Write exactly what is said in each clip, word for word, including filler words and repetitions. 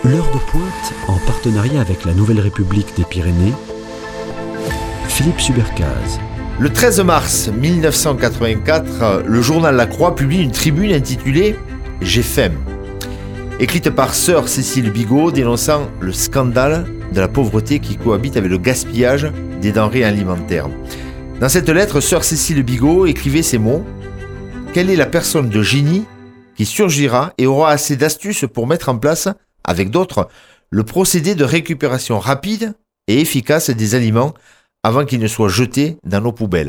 L'heure de pointe, en partenariat avec la Nouvelle République des Pyrénées, Philippe Subercase. Le treize mars mille neuf cent quatre-vingt-quatre, le journal La Croix publie une tribune intitulée « J'ai faim », écrite par sœur Cécile Bigot, dénonçant le scandale de la pauvreté qui cohabite avec le gaspillage des denrées alimentaires. Dans cette lettre, sœur Cécile Bigot écrivait ces mots : « Quelle est la personne de génie qui surgira et aura assez d'astuces pour mettre en place, avec d'autres, le procédé de récupération rapide et efficace des aliments avant qu'ils ne soient jetés dans nos poubelles ?»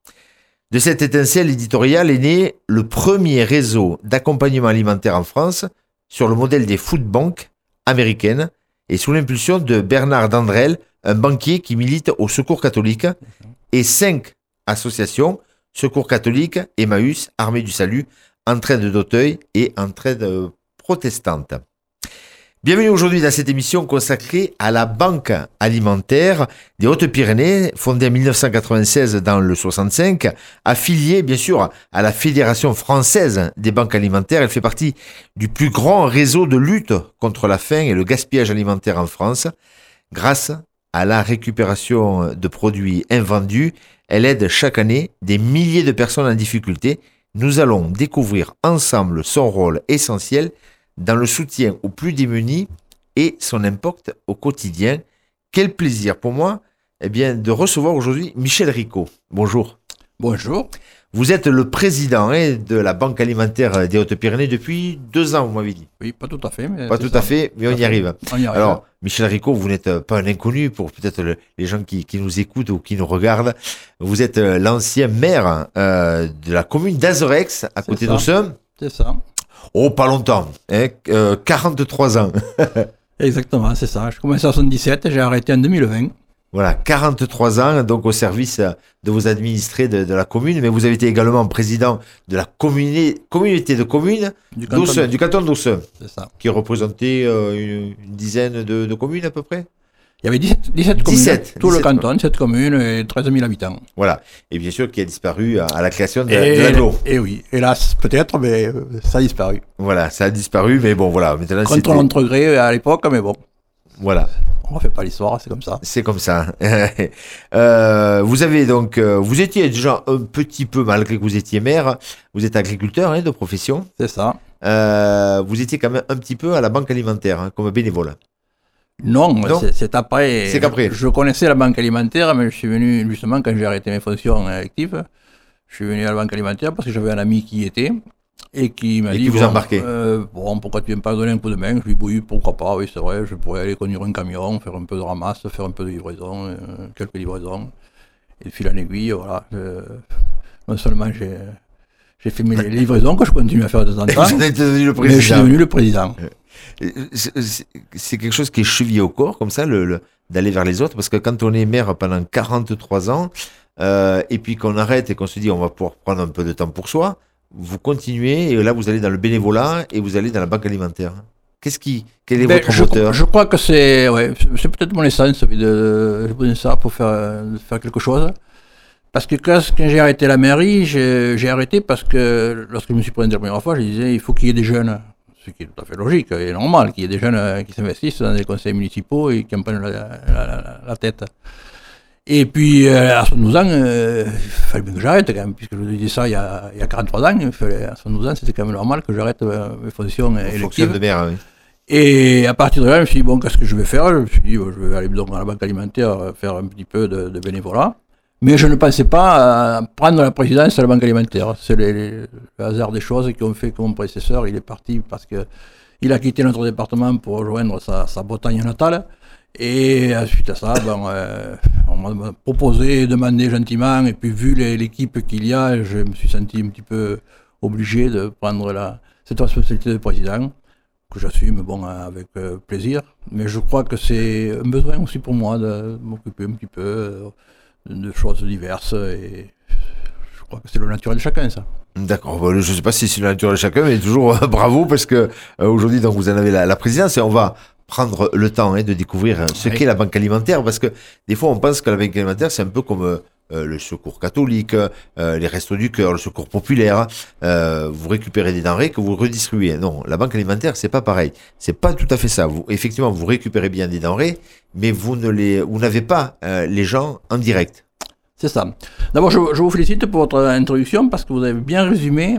De cette étincelle éditoriale est né le premier réseau d'accompagnement alimentaire en France sur le modèle des food banks américaines et sous l'impulsion de Bernard Dandrel, un banquier qui milite au Secours catholique, et cinq associations, Secours catholique, Emmaüs, Armée du Salut, Entraide d'Auteuil et Entraide protestante. Bienvenue aujourd'hui dans cette émission consacrée à la Banque alimentaire des Hautes-Pyrénées, fondée en mille neuf cent quatre-vingt-seize dans le soixante-cinq, affiliée bien sûr à la Fédération française des banques alimentaires. Elle fait partie du plus grand réseau de lutte contre la faim et le gaspillage alimentaire en France. Grâce à la récupération de produits invendus, elle aide chaque année des milliers de personnes en difficulté. Nous allons découvrir ensemble son rôle essentiel dans le soutien aux plus démunis et son impact au quotidien. Quel plaisir pour moi eh bien, de recevoir aujourd'hui Michel Ricot. Bonjour. Bonjour. Vous êtes le président hein, de la Banque alimentaire des Hautes-Pyrénées depuis deux ans, vous m'avez dit. Oui, pas tout à fait. Mais pas tout à fait, mais on y arrive. On y arrive. Alors, Michel Ricot, vous n'êtes pas un inconnu pour peut-être le, les gens qui, qui nous écoutent ou qui nous regardent. Vous êtes l'ancien maire euh, de la commune d'Azerex, à côté d'Aussem. C'est ça. Oh, pas longtemps, hein, euh, quarante-trois ans. Exactement, c'est ça. Je commençais en soixante-dix-sept, j'ai arrêté en deux mille vingt. Voilà, quarante-trois ans, donc au service de vos administrés de, de la commune, mais vous avez été également président de la communi- communauté de communes du canton, du canton d'Aussem, c'est ça, qui représentait euh, une, une dizaine de, de communes à peu près. Il y avait dix-sept, dix-sept communes, dix-sept, tout dix-sept le canton, dix-sept communes et treize mille habitants. Voilà, et bien sûr qui a disparu à, à la création de, et, de l'agglo. Et oui, hélas, peut-être, mais euh, ça a disparu. Voilà, ça a disparu, mais bon, voilà. Maintenant, contre notre gré à l'époque, mais bon. Voilà. On ne fait pas l'histoire, c'est comme ça. C'est comme ça. euh, vous avez donc, euh, vous étiez déjà un petit peu, malgré que vous étiez maire, vous êtes agriculteur hein, de profession. C'est ça. Euh, vous étiez quand même un petit peu à la banque alimentaire, hein, comme bénévole. Non, non c'est, c'est après. C'est qu'après. Je connaissais la banque alimentaire, mais je suis venu justement quand j'ai arrêté mes fonctions actives. Je suis venu à la banque alimentaire parce que j'avais un ami qui y était. Et qui m'a et dit, qui vous bon, embarquait. Euh, bon, pourquoi tu viens pas donner un coup de main? Je lui ai dit, oui, pourquoi pas, oui, c'est vrai, je pourrais aller conduire un camion, faire un peu de ramasse, faire un peu de livraison, euh, quelques livraisons. Et de fil en aiguille, voilà. Je, non seulement j'ai, j'ai fait mes livraisons, que je continue à faire de temps en temps, vous êtes devenu le président. Mais je suis devenu le président. C'est, c'est, c'est quelque chose qui est chevillé au corps, comme ça, le, le, d'aller vers les autres, parce que quand on est maire pendant quarante-trois ans, euh, et puis qu'on arrête et qu'on se dit, on va pouvoir prendre un peu de temps pour soi, vous continuez, et là vous allez dans le bénévolat et vous allez dans la banque alimentaire. Qu'est-ce qui, quel est ben, votre je, moteur? Je crois que c'est, ouais, c'est peut-être mon essence de, de poser ça pour faire, faire quelque chose. Parce que quand, quand j'ai arrêté la mairie, j'ai, j'ai arrêté parce que lorsque je me suis présenté la première fois, je disais il faut qu'il y ait des jeunes, ce qui est tout à fait logique et normal, qu'il y ait des jeunes qui s'investissent dans les conseils municipaux et qui en prennent la, la, la, la tête. Et puis, euh, à soixante-douze ans, euh, il fallait bien que j'arrête quand même, puisque je vous disais ça il y a, il y a quarante-trois ans, il fallait, à soixante-douze ans, c'était quand même normal que j'arrête euh, mes fonctions électives. de maire, oui. Et à partir de là, je me suis dit, bon, qu'est-ce que je vais faire? Je me suis dit, bon, je vais aller donc à la banque alimentaire faire un petit peu de, de bénévolat. Mais je ne pensais pas à prendre la présidence de la banque alimentaire. C'est les, les, le hasard des choses qui ont fait que mon prédécesseur, il est parti parce que il a quitté notre département pour rejoindre sa, sa Bretagne natale. Et suite à ça, ben, euh, on m'a proposé, demandé gentiment, et puis vu les, l'équipe qu'il y a, je me suis senti un petit peu obligé de prendre la, cette responsabilité de président, que j'assume bon, avec euh, plaisir. Mais je crois que c'est un besoin aussi pour moi de m'occuper un petit peu euh, de choses diverses, et je crois que c'est le naturel de chacun, ça. D'accord, bon, je ne sais pas si c'est le naturel de chacun, mais toujours euh, bravo, parce que euh, aujourd'hui, donc, vous en avez la, la présidence, et on va prendre le temps hein, de découvrir ce oui. qu'est la banque alimentaire, parce que des fois on pense que la banque alimentaire c'est un peu comme, euh, le Secours catholique, euh, les Restos du Cœur, le Secours populaire, euh, vous récupérez des denrées que vous redistribuez. Non, la banque alimentaire, c'est pas pareil. C'est pas tout à fait ça. Vous, effectivement, vous récupérez bien des denrées, mais vous ne les, vous n'avez pas euh, les gens en direct. C'est ça. D'abord, je, je vous félicite pour votre introduction parce que vous avez bien résumé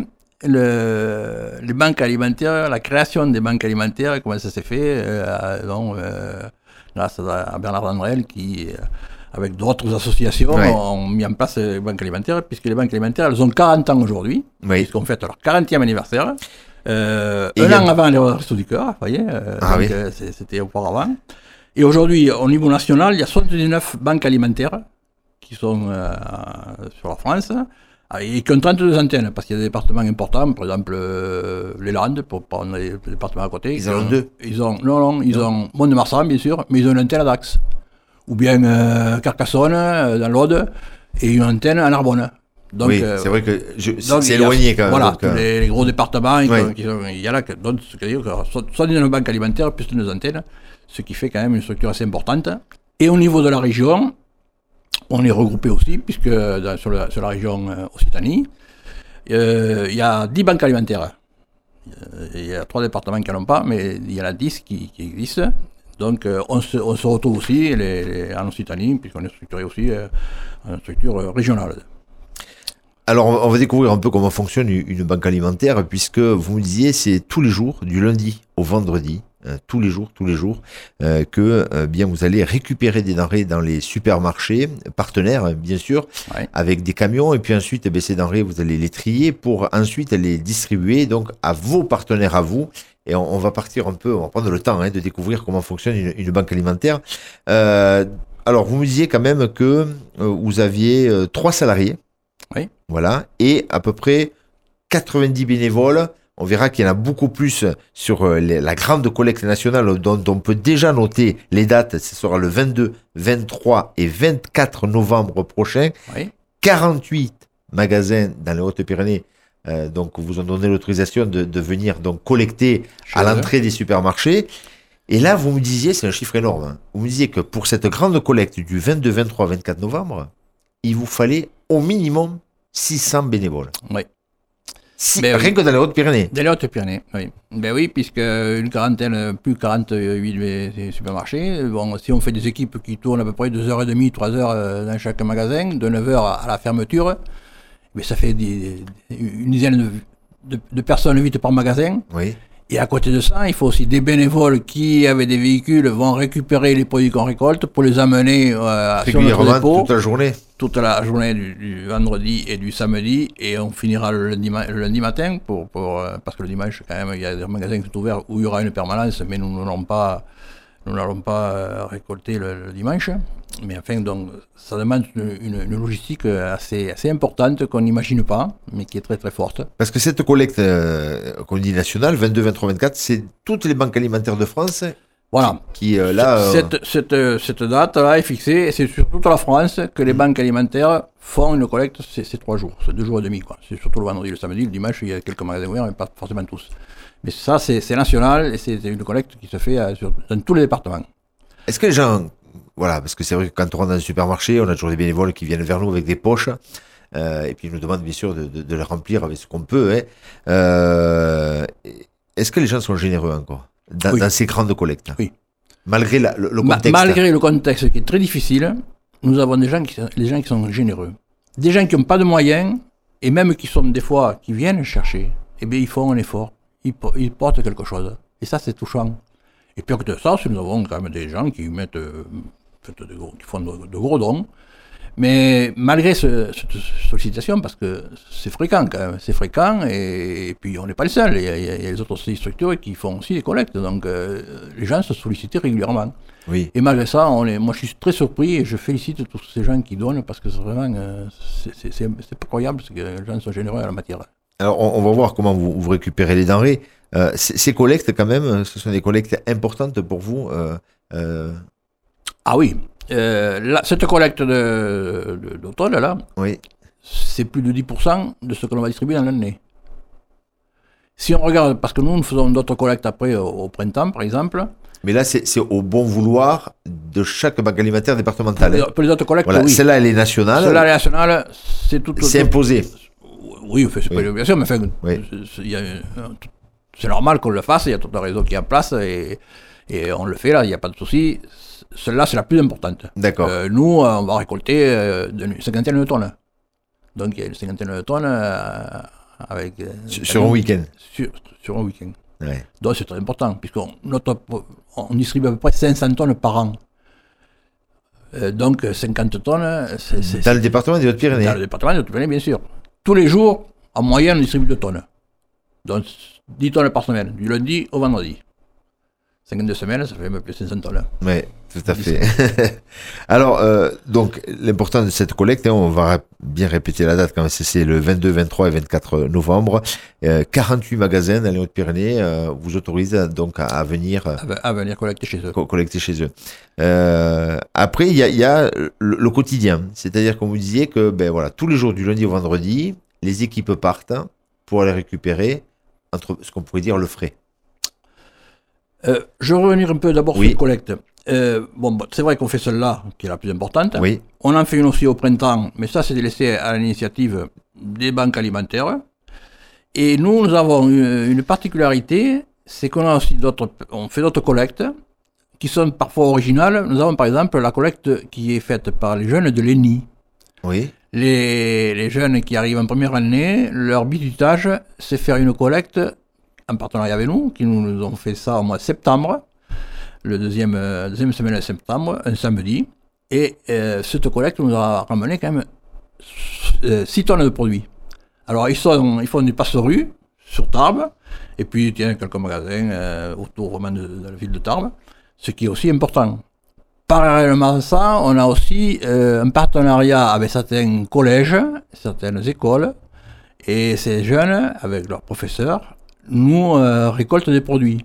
le, les banques alimentaires, la création des banques alimentaires, comment ça s'est fait, euh, donc, euh, grâce à Bernard Vandrel qui, euh, avec d'autres associations, ouais. ont mis en place les banques alimentaires, puisque les banques alimentaires, elles ont quarante ans aujourd'hui, oui. puisqu'on fête leur quarantième anniversaire, euh, un an a... avant les Restos du Cœur, vous voyez, euh, ah, donc, oui. euh, c'était auparavant. Et aujourd'hui, au niveau national, il y a soixante-dix-neuf banques alimentaires qui sont euh, sur la France, et qui ont trente-deux antennes, parce qu'il y a des départements importants, par exemple euh, les Landes, pour prendre les départements à côté. Ils en ont deux ils ont, Non, non, ils non. ont Mont-de-Marsan, bien sûr, mais ils ont une antenne à Dax. Ou bien euh, Carcassonne, euh, dans l'Aude, et une antenne à Narbonne. Donc, oui, euh, c'est vrai que je, donc, c'est éloigné quand même. Voilà, donc, euh... les, les gros départements, oui. qui sont, il y a là, donc, c'est-à-dire que soit dans une banque alimentaire, plus nos antennes, ce qui fait quand même une structure assez importante. Et au niveau de la région, on est regroupé aussi, puisque dans, sur, la, sur la région euh, Occitanie, euh, il y a dix banques alimentaires. Il y a trois départements qui n'en ont pas, mais il y en a dix qui, qui existent. Donc euh, on, se, on se retrouve aussi les, les, en Occitanie, puisqu'on est structuré aussi euh, en structure euh, régionale. Alors on va découvrir un peu comment fonctionne une banque alimentaire, puisque vous me disiez c'est tous les jours, du lundi au vendredi, hein, tous les jours, tous les jours, euh, que euh, bien vous allez récupérer des denrées dans les supermarchés partenaires, bien sûr, ouais. avec des camions, et puis ensuite eh bien, ces denrées vous allez les trier pour ensuite les distribuer donc à vos partenaires à vous. Et on, on va partir un peu, on va prendre le temps hein, de découvrir comment fonctionne une, une banque alimentaire. Euh, alors vous me disiez quand même que euh, vous aviez euh, trois salariés. Oui. Voilà, et à peu près quatre-vingt-dix bénévoles. On verra qu'il y en a beaucoup plus sur les, la grande collecte nationale dont on peut déjà noter les dates. Ce sera le vingt-deux, vingt-trois et vingt-quatre novembre prochain. Oui. quarante-huit magasins dans les Hautes-Pyrénées euh, donc vous ont donné l'autorisation de, de venir donc collecter à l'entrée des supermarchés. Et là, vous me disiez, c'est un chiffre énorme, hein, vous me disiez que pour cette grande collecte du vingt-deux, vingt-trois, vingt-quatre novembre, il vous fallait au minimum six cents bénévoles. Oui. Si, ben rien oui. que dans les Hautes-Pyrénées. Dans les Hautes-Pyrénées, oui. Ben oui, puisque une quarantaine, plus quarante-huit supermarchés. Bon, si on fait des équipes qui tournent à peu près deux heures trente, trois heures dans chaque magasin, de neuf heures à la fermeture, ben ça fait des, une dizaine de, de, de personnes vite par magasin. Oui. Et à côté de ça, il faut aussi des bénévoles qui, avec des véhicules, vont récupérer les produits qu'on récolte pour les amener euh, sur notre dépôt. Toute la journée. Toute la journée du, du vendredi et du samedi. Et on finira le lundi, le lundi matin, pour, pour, parce que le dimanche, quand même, il y a des magasins qui sont ouverts où il y aura une permanence, mais nous n'allons pas, nous n'allons pas récolter le, le dimanche. Mais enfin, donc, ça demande une, une, une logistique assez, assez importante qu'on n'imagine pas, mais qui est très très forte. Parce que cette collecte, euh, qu'on dit nationale, vingt-deux, vingt-trois, vingt-quatre, c'est toutes les banques alimentaires de France. Voilà. Qui, euh, là, euh... cette, cette, cette date-là est fixée, et c'est sur toute la France que les mmh. banques alimentaires font une collecte ces, ces trois jours, c'est deux jours et demi, quoi. C'est surtout le vendredi, le samedi, le dimanche, il y a quelques magasins ouverts, mais pas forcément tous. Mais ça, c'est, c'est national, et c'est une collecte qui se fait euh, sur, dans tous les départements. Est-ce que les gens, voilà, parce que c'est vrai que quand on rentre dans un supermarché, on a toujours des bénévoles qui viennent vers nous avec des poches, euh, et puis ils nous demandent bien sûr de, de, de les remplir avec ce qu'on peut. Hein. Euh, est-ce que les gens sont généreux encore dans, oui. dans ces grandes collectes? Oui. Malgré la, le, le contexte. Ma, malgré le contexte qui est très difficile, nous avons des gens qui, les gens qui sont généreux. Des gens qui n'ont pas de moyens, et même qui sont des fois, qui viennent chercher, eh bien ils font un effort, ils, ils portent quelque chose. Et ça, c'est touchant. Et puis que ça, nous avons quand même des gens qui mettent, euh, de gros, qui font de, de gros dons. Mais malgré ce, cette sollicitation, parce que c'est fréquent quand même, c'est fréquent, et, et puis on n'est pas les seuls, il y, a, il y a les autres structures qui font aussi des collectes, donc euh, les gens se sollicitent régulièrement. Oui. Et malgré ça, on est, moi je suis très surpris et je félicite tous ces gens qui donnent, parce que c'est vraiment, euh, c'est, c'est, c'est, c'est incroyable, parce que les gens sont généreux à la matière. Alors on, on va voir comment vous, vous récupérez les denrées. Euh, ces, ces collectes quand même, ce sont des collectes importantes pour vous euh, euh... Ah oui. Euh, là, cette collecte de, de, d'automne, là, oui. c'est plus de dix pour cent de ce que l'on va distribuer dans l'année. Si on regarde, parce que nous, nous faisons d'autres collectes après, au, au printemps, par exemple. Mais là, c'est, c'est au bon vouloir de chaque banque alimentaire départementale. Pour les, pour les autres collectes, voilà. oui. Celle-là, elle est nationale. Celle-là, elle est nationale, c'est tout. C'est tout, imposé. Oui, c'est pas oui. une obligation, mais enfin, oui. c'est, y a, c'est normal qu'on le fasse, il y a tout un réseau qui est en place et, et on le fait là, il n'y a pas de souci. Celle-là, c'est la plus importante. D'accord. Euh, nous, on va récolter euh, une cinquantaine de tonnes. Donc, il y a une cinquantaine de tonnes euh, avec. Euh, sur, sur un week-end. Sur, sur un week-end. Ouais. Donc, c'est très important, puisqu'on notre, on distribue à peu près cinq cents tonnes par an. Euh, donc, cinquante tonnes. C'est, c'est, dans le département des Hautes-Pyrénées. Dans le département des Hautes-Pyrénées, bien sûr. Tous les jours, en moyenne, on distribue deux tonnes. Donc, dix tonnes par semaine, du lundi au vendredi. cinquante-deux semaines, ça fait un peu plus de cinq cents tonnes. Oui, tout à fait. Alors, euh, donc, l'important de cette collecte, hein, on va rap- bien répéter la date quand même, c'est, c'est le vingt-deux, vingt-trois et vingt-quatre novembre. Euh, quarante-huit magasins dans les Hautes-Pyrénées euh, vous autorisent donc à, à venir... À, à venir collecter chez eux. Co- collecter chez eux. Euh, après, il y a, y a le, le quotidien. C'est-à-dire qu'on vous disiez que ben, voilà, tous les jours, du lundi au vendredi, les équipes partent pour aller récupérer entre ce qu'on pourrait dire le frais. Euh, je vais revenir un peu d'abord oui. sur la collecte. Euh, bon, c'est vrai qu'on fait celle-là, qui est la plus importante. Oui. On en fait une aussi au printemps, mais ça, c'est laissé à l'initiative des banques alimentaires. Et nous, nous avons une, une particularité, c'est qu'on a aussi d'autres, on fait d'autres collectes qui sont parfois originales. Nous avons par exemple la collecte qui est faite par les jeunes de l'E N I. Oui. Les, les jeunes qui arrivent en première année, leur bitutage, c'est faire une collecte en partenariat avec nous, qui nous, nous ont fait ça au mois de septembre, le deuxième, euh, deuxième semaine de septembre, un samedi. Et euh, cette collecte nous a ramené quand même euh, six tonnes de produits. Alors ils, sont, ils font du passe-rue sur Tarbes, et puis il y a quelques magasins euh, autour vraiment de, de la ville de Tarbes, ce qui est aussi important. Parallèlement à ça, on a aussi euh, un partenariat avec certains collèges, certaines écoles, et ces jeunes, avec leurs professeurs, nous euh, récoltent des produits.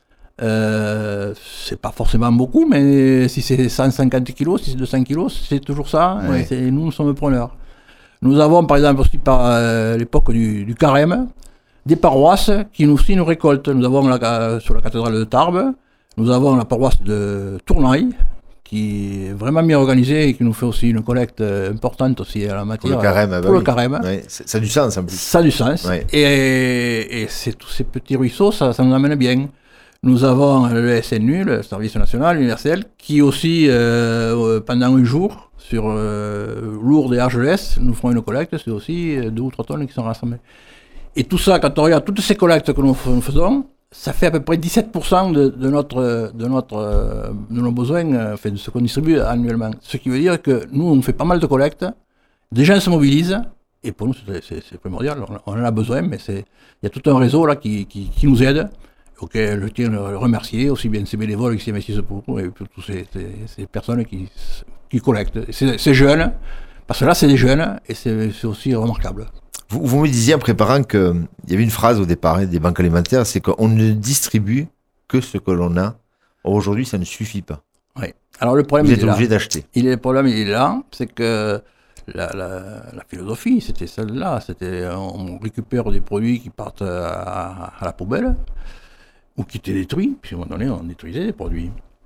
Euh, c'est pas forcément beaucoup, mais si c'est cent cinquante kilos, si c'est deux cents kilos, c'est toujours ça, oui. c'est, nous, nous sommes preneurs. Nous avons par exemple aussi par euh, l'époque du, du carême, des paroisses qui nous, aussi nous récoltent. Nous avons la, sur la cathédrale de Tarbes, nous avons la paroisse de Tournaille, qui est vraiment bien organisée et qui nous fait aussi une collecte importante aussi à la matière. Pour le carême. Pour bah le oui. carême. Oui. Ça a du sens en plus. Ça a du sens. Oui. Et, et c'est, tous ces petits ruisseaux, ça, ça nous amène bien. Nous avons le S N U, le Service National Universel, qui aussi, euh, pendant un jour, sur euh, Lourdes et Argelès, nous ferons une collecte. C'est aussi deux ou trois tonnes qui sont rassemblées. Et tout ça, quand on regarde toutes ces collectes que nous, nous faisons, ça fait à peu près dix-sept pour cent de, de, notre, de, notre, de nos besoins, enfin, de ce qu'on distribue annuellement. Ce qui veut dire que nous, on fait pas mal de collectes, des gens se mobilisent, et pour nous, c'est, c'est, c'est primordial, on, on en a besoin, mais c'est, il y a tout un réseau là qui, qui, qui nous aide, auquel je tiens à le remercier, aussi bien ces bénévoles qui s'investissent pour nous, et pour toutes ces, ces, ces personnes qui, qui collectent. C'est, c'est jeunes, parce que là, c'est des jeunes, et c'est, c'est aussi remarquable. Vous, vous me disiez en préparant qu'il y avait une phrase au départ hein, des banques alimentaires, c'est qu'on ne distribue que ce que l'on a. Or, aujourd'hui, ça ne suffit pas. Oui. Alors le problème, vous êtes il est obligé là. d'acheter. Il est, le problème, il est là, c'est que la, la, la philosophie, c'était celle-là. C'était on récupère des produits qui partent à, à la poubelle ou qui étaient détruits. Puis à un moment donné, on détruisait des produits.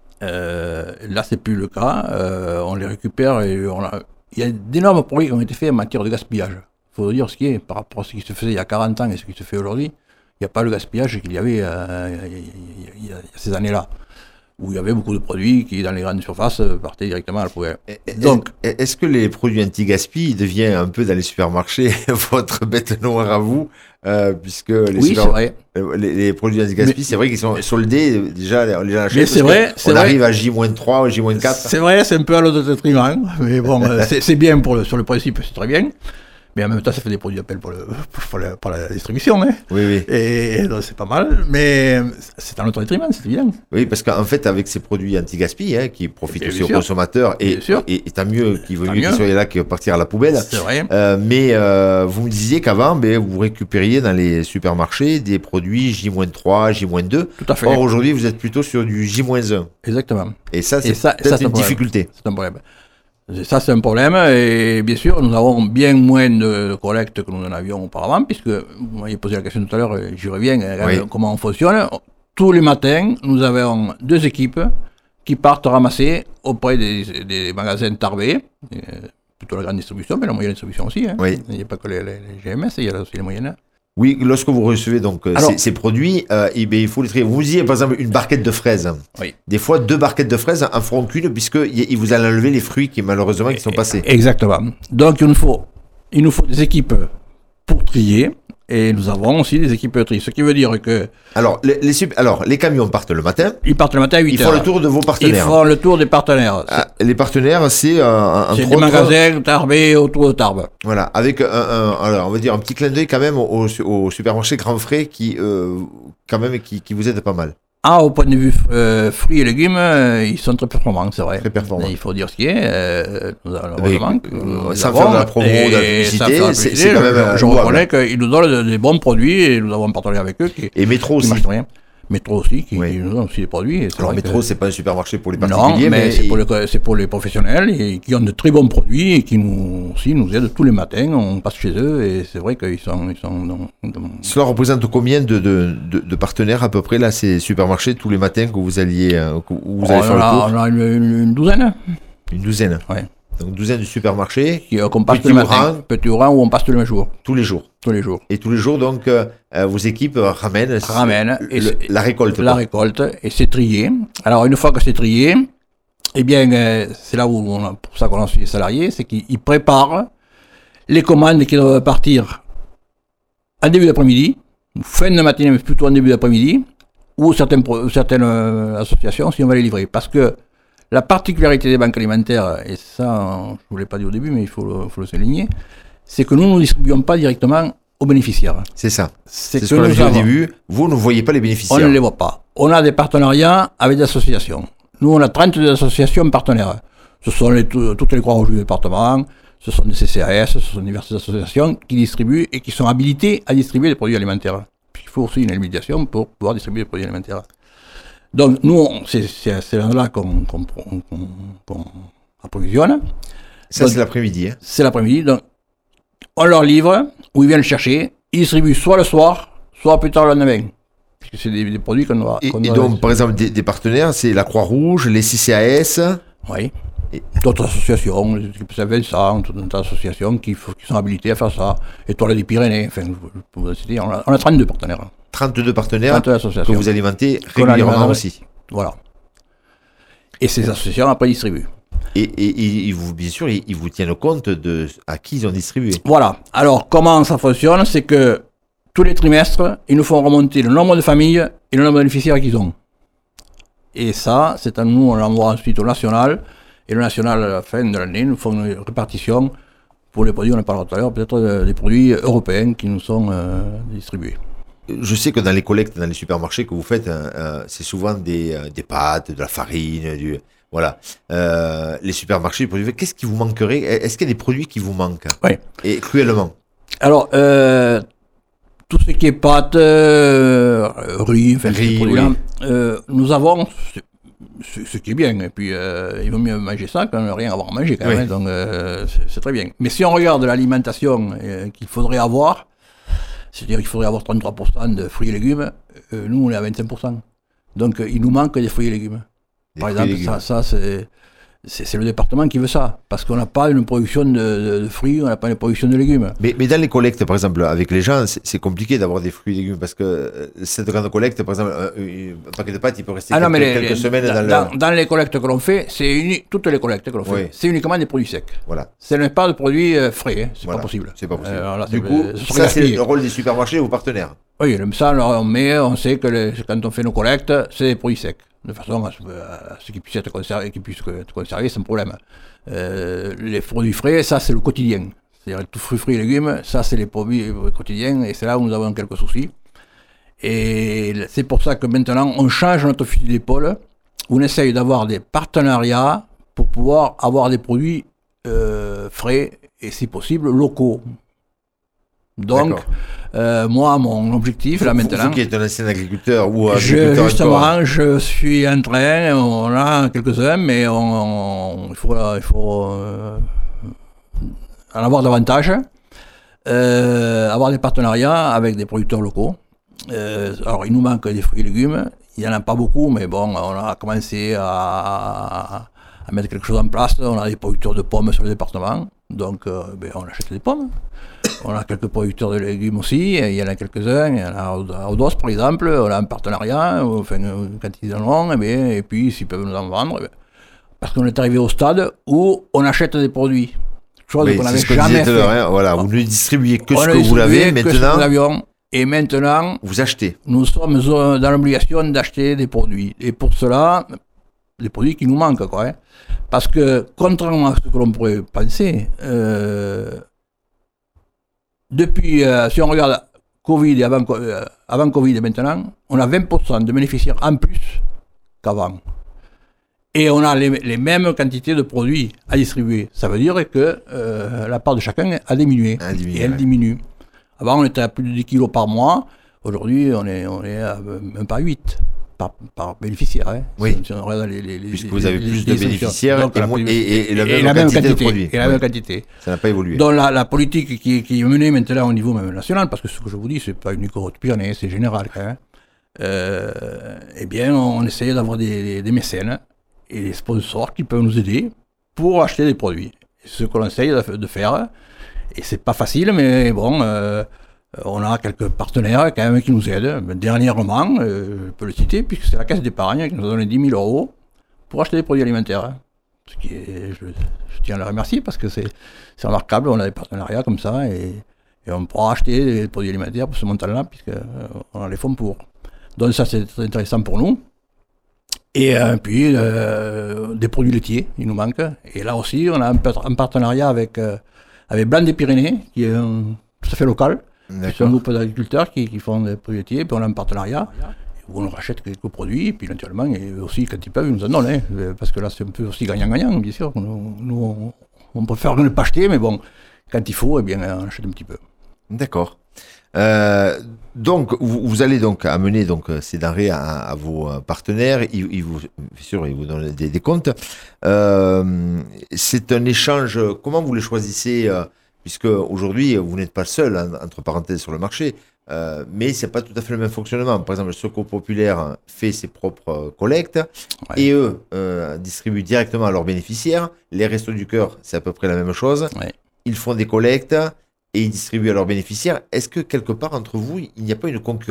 Euh, là, c'est plus le cas. Euh, on les récupère et on a... il y a d'énormes produits qui ont été faits en matière de gaspillage. Il faut dire ce qui est, par rapport à ce qui se faisait il y a quarante ans et ce qui se fait aujourd'hui, il n'y a pas le gaspillage qu'il y avait euh, il, y a, il, y a, il y a ces années-là, où il y avait beaucoup de produits qui, dans les grandes surfaces, partaient directement à la poubelle. Donc, est-ce que les produits anti-gaspi deviennent un peu dans les supermarchés votre bête noire à vous, euh, puisque les, oui, super... c'est vrai. les, les produits anti-gaspi, c'est vrai qu'ils sont soldés, déjà les gens achètent, mais c'est vrai, c'est on vrai. arrive à J moins trois ou J moins quatre. C'est vrai, c'est un peu à l'autre détriment, mais bon, c'est, c'est bien pour le, sur le principe, c'est très bien. Mais en même temps, ça fait des produits d'appel pour, le, pour, le, pour la distribution. Hein. Oui, oui. Et, et donc, c'est pas mal. Mais c'est un autre détriment, c'est évident. Oui, parce qu'en fait, avec ces produits anti-gaspi, hein, qui profitent et aussi aux consommateurs, et, et, et tant mieux qu'il vaut mieux qu'ils soient là que partir à la poubelle. C'est vrai. Euh, mais euh, vous me disiez qu'avant, ben, vous récupériez dans les supermarchés des produits J moins trois, J moins deux. Tout à fait. Or, aujourd'hui, vous êtes plutôt sur du J moins un. Exactement. Et ça, c'est et ça, peut-être ça, c'est une un difficulté. C'est un problème. Ça, c'est un problème, et bien sûr, nous avons bien moins de collecte que nous en avions auparavant, puisque vous m'avez posé la question tout à l'heure, j'y reviens, oui. Comment on fonctionne. Tous les matins, nous avons deux équipes qui partent ramasser auprès des, des magasins Tarbé, euh, plutôt la grande distribution, mais la moyenne distribution aussi. Hein. Oui. Il n'y a pas que les, les, les G M S, il y a aussi les moyennes. Oui, lorsque vous recevez donc Alors, ces, ces produits, euh, eh bien, il faut les trier. Vous disiez par exemple une barquette de fraises. Oui. Des fois, deux barquettes de fraises en feront qu'une, puisqu'il vous a enlevé les fruits qui malheureusement qui sont passés. Exactement. Donc il nous faut, il nous faut des équipes pour trier. Et nous avons aussi des équipes de tri. Ce qui veut dire que... Alors les, les, alors, les camions partent le matin. Ils partent le matin à huit heures. Ils font le tour de vos partenaires. Ils font le tour des partenaires. Ah, les partenaires, c'est euh, un C'est des magasins Tarbé autour de Tarbes. Voilà, avec un, un, alors on va dire un petit clin d'œil quand même au, au supermarché Grand Frais qui, euh, quand même, qui, qui vous aide pas mal. Ah, au point de vue euh, fruits et légumes, euh, ils sont très performants, c'est vrai. Très performants. Il faut dire ce qui est. Euh, nous avons, Avec, euh, sans faire de la promo, de la publicité, c'est, c'est quand même. Je, je reconnais qu'ils nous donnent des bons produits et nous avons un partenariat avec eux qui. Et Métro qui aussi. Marche rien. Métro aussi, qui, oui. qui nous donne aussi des produits. Et c'est Alors vrai Métro, que... c'est pas un supermarché pour les particuliers, non, mais, mais c'est, il... pour les, c'est pour les professionnels et qui ont de très bons produits et qui nous aussi nous aident tous les matins. On passe chez eux et c'est vrai qu'ils sont, ils sont dans, dans... Cela représente combien de, de, de, de partenaires à peu près là, ces supermarchés tous les matins que vous alliez, euh, que vous oh, allez faire a, le tour? On a une, une, une douzaine. Une douzaine. Ouais. Donc une douzaine de supermarchés. Qui, euh, qu'on passe Petit le matin. Oran, Petit Oran où on passe tous les jours. Tous les jours. Tous les jours. Et tous les jours, donc, euh, vos équipes ramènent, ramènent le, et la récolte. La quoi. récolte, et c'est trié. Alors, une fois que c'est trié, eh bien, euh, c'est là où on a, pour ça qu'on a les salariés, c'est qu'ils préparent les commandes qui doivent partir en début d'après-midi, ou fin de matinée, mais plutôt en début d'après-midi, ou certaines, certaines euh, associations, si on va les livrer. Parce que la particularité des banques alimentaires, et ça, je ne vous l'ai pas dit au début, mais il faut le, faut le souligner, c'est que nous ne distribuons pas directement aux bénéficiaires. C'est ça. C'est, c'est ce qu'on a dit au début. Vous ne voyez pas les bénéficiaires. On ne les voit pas. On a des partenariats avec des associations. Nous, on a trente-deux associations partenaires. Ce sont les, toutes les Croix-Rouges du département, ce sont des C C A S, ce sont diverses associations qui distribuent et qui sont habilitées à distribuer des produits alimentaires. Il faut aussi une habilitation pour pouvoir distribuer des produits alimentaires. Donc, nous, on, c'est, c'est, c'est là qu'on, qu'on, qu'on, qu'on approvisionne. Ça, donc, c'est l'après-midi. Hein. C'est l'après-midi. Donc, on leur livre, où ils viennent le chercher, ils distribuent soit le soir, soit plus tard le lendemain. Parce que c'est des, des produits qu'on doit... Et, qu'on et doit donc, par exemple, des, des partenaires, c'est la Croix-Rouge, les C C A S. Oui. Et... D'autres associations, les équipes Saint-Vincent, toutes les associations qui, qui sont habilitées à faire ça. Étoile des Pyrénées, enfin, je peux vous citer, on a, on a trente-deux partenaires. trente-deux partenaires trente-deux associations. Que vous alimentez régulièrement aussi. Voilà. Et ces associations, après, distribuent. Et, et, et, et vous, bien sûr, ils, ils vous tiennent compte de à qui ils ont distribué. Voilà. Alors, comment ça fonctionne? C'est que tous les trimestres, ils nous font remonter le nombre de familles et le nombre de bénéficiaires qu'ils ont. Et ça, c'est à nous, on l'envoie ensuite au national. Et le national, à la fin de l'année, nous font une répartition pour les produits, on en parlera tout à l'heure, peut-être euh, des produits européens qui nous sont euh, distribués. Je sais que dans les collectes, dans les supermarchés que vous faites, euh, c'est souvent des, euh, des pâtes, de la farine, du... Voilà. Euh, les supermarchés, les produits, qu'est-ce qui vous manquerait? Est-ce qu'il y a des produits qui vous manquent? Oui. Et cruellement? Alors, euh, tout ce qui est pâtes, euh, riz, enfin, riz, ces produits-là, oui. euh, nous avons... ce qui est bien, et puis euh, il vaut mieux manger ça que ne rien avoir à manger quand même, oui. Donc euh, c'est, c'est très bien. Mais si on regarde l'alimentation euh, qu'il faudrait avoir, c'est-à-dire qu'il faudrait avoir trente-trois pour cent de fruits et légumes, euh, nous on est à vingt-cinq pour cent. Donc euh, il nous manque des fruits et légumes. Des Par exemple, ça, ça c'est, c'est, c'est le département qui veut ça, parce qu'on n'a pas une production de, de, de fruits, on n'a pas une production de légumes. Mais, mais dans les collectes, par exemple, avec les gens, c'est, c'est compliqué d'avoir des fruits et légumes, parce que cette grande collecte, par exemple, un, un paquet de pâtes, il peut rester ah quelques, non, les, quelques les, semaines dans, dans, le... dans les collectes que l'on fait, c'est uni, toutes les collectes que l'on fait, oui. C'est uniquement des produits secs. Voilà. Ce n'est pas de produits euh, frais, hein. C'est voilà. pas possible. C'est pas possible. Euh, là, du coup, ça c'est le rôle des supermarchés et vos partenaires. Oui, comme ça, on met, on sait que les, quand on fait nos collectes, c'est des produits secs. De façon à ce, à ce qu'ils puissent être conservés, qu'ils puissent être conservés sans problème. Euh, les produits frais, ça c'est le quotidien. C'est-à-dire tout fruits, fruits et légumes, ça c'est les produits quotidiens et c'est là où nous avons quelques soucis. Et c'est pour ça que maintenant on change notre fusil d'épaule, on essaye d'avoir des partenariats pour pouvoir avoir des produits euh, frais et si possible locaux. Donc, euh, moi, mon objectif, là, maintenant... Vous qui êtes un ancien agriculteur ou agriculteur je, Justement, encore. Je suis en train, on a quelques-uns, mais on, on, il faut, il faut euh, en avoir davantage, euh, avoir des partenariats avec des producteurs locaux. Euh, alors, il nous manque des fruits et légumes, Il n'y en a pas beaucoup, mais bon, on a commencé à, à, à mettre quelque chose en place. On a des producteurs de pommes sur le département, donc euh, ben, on achète des pommes. On a quelques producteurs de légumes aussi, il y en a quelques-uns. Il y en a à Audos, par exemple, on a un partenariat, enfin, quand ils en ont, et, bien, et puis s'ils peuvent nous en vendre. Bien, parce qu'on est arrivé au stade où on achète des produits. Chose oui, qu'on n'avait ce que jamais fait. Hein, voilà, vous ne distribuez que on ce que vous l'avez, maintenant. Que ce que nous avions. Et maintenant, vous achetez. Nous sommes dans l'obligation d'acheter des produits. Et pour cela, des produits qui nous manquent, quoi. Hein. Parce que, contrairement à ce que l'on pourrait penser, euh, depuis, euh, si on regarde Covid et avant, euh, avant Covid et maintenant, on a vingt pour cent de bénéficiaires en plus qu'avant. Et on a les, les mêmes quantités de produits à distribuer. Ça veut dire que euh, la part de chacun a diminué. A diminué et elle ouais. diminue. Avant, on était à plus de dix kilos par mois. Aujourd'hui, on est, on est à même pas huit par, par bénéficiaire. Hein. Oui. Si on regarde les, les, les, Puisque les, vous avez les, plus les de bénéficiaires donc, et, la, et, et, et la, et même, la même quantité, de produits. Et la oui. même quantité. Ça n'a pas évolué. Donc la, la politique qui, qui est menée maintenant au niveau même national, parce que ce que je vous dis, c'est pas unique aux Hautes-Pyrénées, c'est général quand même. Euh, eh bien, on essaye d'avoir des, des, des mécènes et des sponsors qui peuvent nous aider pour acheter des produits. C'est ce que l'on essaye de, de faire. Et c'est pas facile, mais bon, euh, on a quelques partenaires quand même qui nous aident. Dernièrement, euh, je peux le citer, puisque c'est la Caisse d'épargne qui nous a donné dix mille euros pour acheter des produits alimentaires. Ce qui est, je, je tiens à le remercier parce que c'est, c'est remarquable, on a des partenariats comme ça et, et on pourra acheter des produits alimentaires pour ce montant-là, puisqu'on a les fonds pour. Donc ça, c'est très intéressant pour nous. Et euh, puis, euh, des produits laitiers, il nous manque. Et là aussi, on a un, un partenariat avec, euh, avec Blanc des Pyrénées, qui est un, tout à fait local. C'est un groupe d'agriculteurs qui, qui font des produits laitiers, puis on a un partenariat où on rachète quelques produits, et puis naturellement, et aussi quand ils peuvent, ils nous en donnent, hein, parce que là, c'est un peu aussi gagnant-gagnant, bien sûr. Nous, nous on, on préfère ne pas acheter, mais bon, quand il faut, eh bien, on achète un petit peu. D'accord. Euh, donc, vous, vous allez donc amener donc ces denrées à, à vos partenaires. Ils, ils vous, bien sûr, ils vous donnent des, des comptes. Euh, c'est un échange. Comment vous les choisissez euh, puisque aujourd'hui, vous n'êtes pas seul, hein, entre parenthèses, sur le marché. Euh, mais c'est pas tout à fait le même fonctionnement. Par exemple, le Secours Populaire fait ses propres euh, collectes ouais. et eux euh, distribuent directement à leurs bénéficiaires. Les Restos du Cœur, c'est à peu près la même chose. Ouais. Ils font des collectes et ils distribuent à leurs bénéficiaires. Est-ce que quelque part entre vous, il n'y a pas une concurrence ?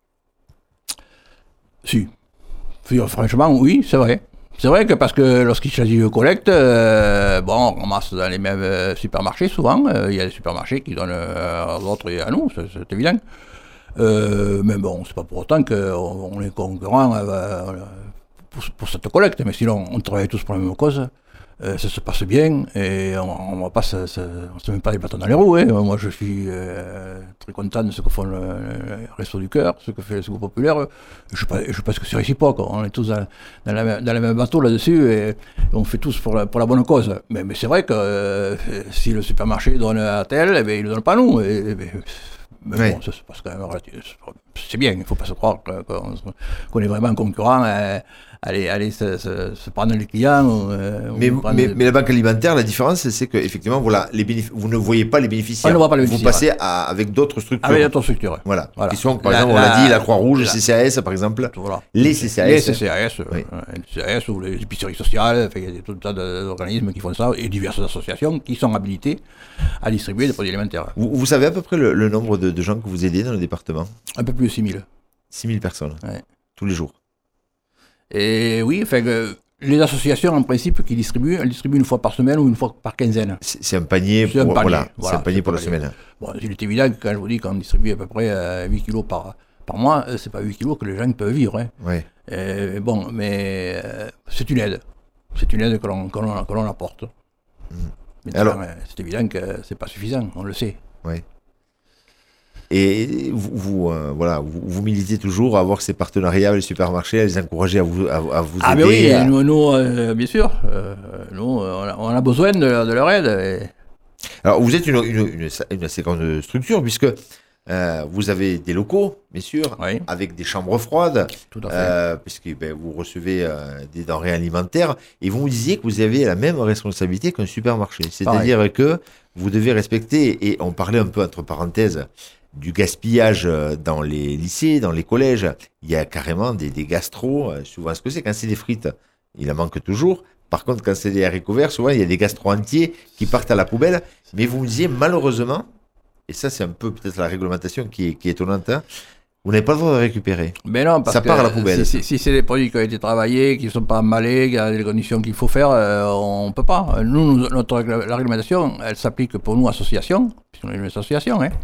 Si. Franchement, oui, c'est vrai. C'est vrai que parce que lorsqu'il s'agit de collecte, euh, bon, on ramasse dans les mêmes euh, supermarchés souvent. Il euh, y a des supermarchés qui donnent euh, à d'autres et à nous, c'est, c'est évident. Euh, mais bon, c'est pas pour autant qu'on on est concurrents euh, pour, pour cette collecte. Mais sinon, on travaille tous pour la même cause. Euh, ça se passe bien et on ne se, se, se met pas les bâtons dans les roues. Hein. Moi, je suis euh, très content de ce que font le, le Resto du Cœur, ce que fait le Secours Populaire. Je, je pense que c'est réciproque. On est tous dans, dans, la, dans le même bateau là-dessus et, et on fait tous pour la, pour la bonne cause. Mais, mais c'est vrai que euh, si le supermarché donne à tel, eh bien, il ne donne pas à nous. Et, et, mais oui. Bon, ça se passe quand même relativement. C'est bien, il ne faut pas se croire qu'on, qu'on est vraiment concurrent. Euh, Allez, allez se, se, se prendre les clients. Euh, mais, mais, les... mais la banque alimentaire, la différence, c'est qu'effectivement, voilà, les bénéfic... vous ne voyez pas les bénéficiaires. On ne voit pas les bénéficiaires. Vous passez à, avec d'autres structures. Avec d'autres structures. Voilà. voilà. Qui sont, par la, exemple, la, on l'a dit, la Croix-Rouge, la, le C C A S, par exemple. Voilà. Les C C A S. Les C C A S, oui. euh, les C C A S ou les épiceries sociales. Il y a tout un tas d'organismes qui font ça et diverses associations qui sont habilitées à distribuer des produits alimentaires. Vous, vous savez à peu près le, le nombre de, de gens que vous aidez dans le département ? Un peu plus de six mille. six mille personnes, ouais. Tous les jours. Et oui, enfin, euh, les associations, en principe, qui distribuent, elles distribuent une fois par semaine ou une fois par quinzaine. C'est, c'est un panier c'est pour, un panier, voilà, voilà, c'est un panier c'est pour la panier. semaine. Bon, il est évident que quand je vous dis qu'on distribue à peu près euh, huit kilos par, par mois, euh, c'est pas huit kilos que les gens peuvent vivre. Hein. Ouais. Et, bon, mais euh, c'est une aide. C'est une aide que l'on, que l'on, que l'on apporte. Mmh. Maintenant, Alors, euh, c'est évident que c'est pas suffisant, on le sait. Oui. Et vous, vous, euh, voilà, vous, vous militez toujours à avoir ces partenariats avec les supermarchés, à les encourager à vous, à, à vous ah aider. Ah oui, à... nous, nous euh, bien sûr, euh, nous, on a, on a besoin de, de leur aide. Et... Alors, vous êtes une, une, une, une assez grande structure, puisque euh, vous avez des locaux, bien sûr, oui. avec des chambres froides, tout à fait. Euh, puisque ben, vous recevez euh, des denrées alimentaires, et vous me disiez que vous avez la même responsabilité qu'un supermarché. C'est-à-dire Pareil. que vous devez respecter, et on parlait un peu entre parenthèses, du gaspillage dans les lycées, dans les collèges. Il y a carrément des, des gastros. Souvent, ce que c'est quand c'est des frites, il en manque toujours. Par contre, quand c'est des haricots verts, souvent, il y a des gastros entiers qui partent à la poubelle. Mais vous me disiez, malheureusement, et ça, c'est un peu peut-être la réglementation qui est, qui est étonnante, hein, vous n'avez pas le droit de récupérer. Mais non, parce ça que part à la poubelle. Si, si, si c'est des produits qui ont été travaillés, qui ne sont pas emballés, qui ont les conditions qu'il faut faire, euh, on ne peut pas. Nous, nous, notre, la réglementation, elle s'applique pour nous, association, puisqu'on est une association, hein,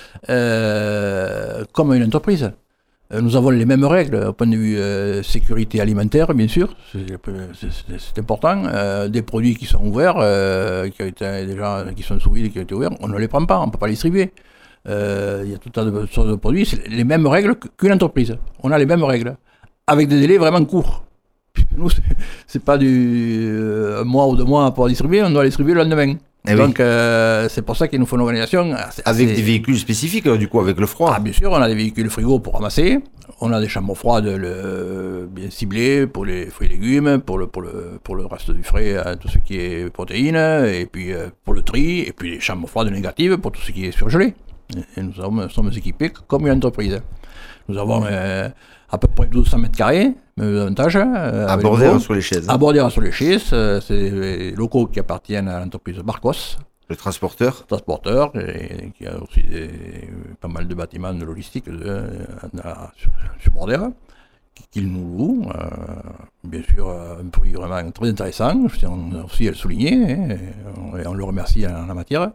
euh, comme une entreprise. Nous avons les mêmes règles au point de vue euh, sécurité alimentaire, bien sûr, c'est, c'est, c'est important. Euh, des produits qui sont ouverts, euh, qui, ont été déjà, qui sont sous vide, qui ont été ouverts, on ne les prend pas, on ne peut pas les distribuer. Euh, il y a tout un tas de sortes de produits, c'est les mêmes règles qu'une entreprise. On a les mêmes règles, avec des délais vraiment courts. Nous, c'est, c'est pas du euh, un mois ou deux mois pour distribuer, on doit les distribuer le lendemain. Eh Donc oui. euh, c'est pour ça qu'il nous faut une organisation assez, avec assez... des véhicules spécifiques, du coup, avec le froid. Ah, bien sûr, on a des véhicules frigo pour ramasser, on a des chambres froides le, bien ciblées pour les fruits et légumes, pour le, pour le, pour le reste du frais, hein, tout ce qui est protéines, et puis euh, pour le tri, et puis les chambres froides négatives pour tout ce qui est surgelé. Et nous sommes, sommes équipés comme une entreprise. Nous avons euh, à peu près douze cents mètres carrés, mais davantage. Euh, à Bordère sur les chaises. À Bordère sur les chaises, euh, c'est les locaux qui appartiennent à l'entreprise Barcos. Le transporteur. Transporteur, et, qui a aussi des, pas mal de bâtiments de logistique euh, sur, sur Bordère, qu'il nous loue. Euh, bien sûr, un prix vraiment très intéressant, je tiens aussi à le souligner, hein, et on le remercie en la matière.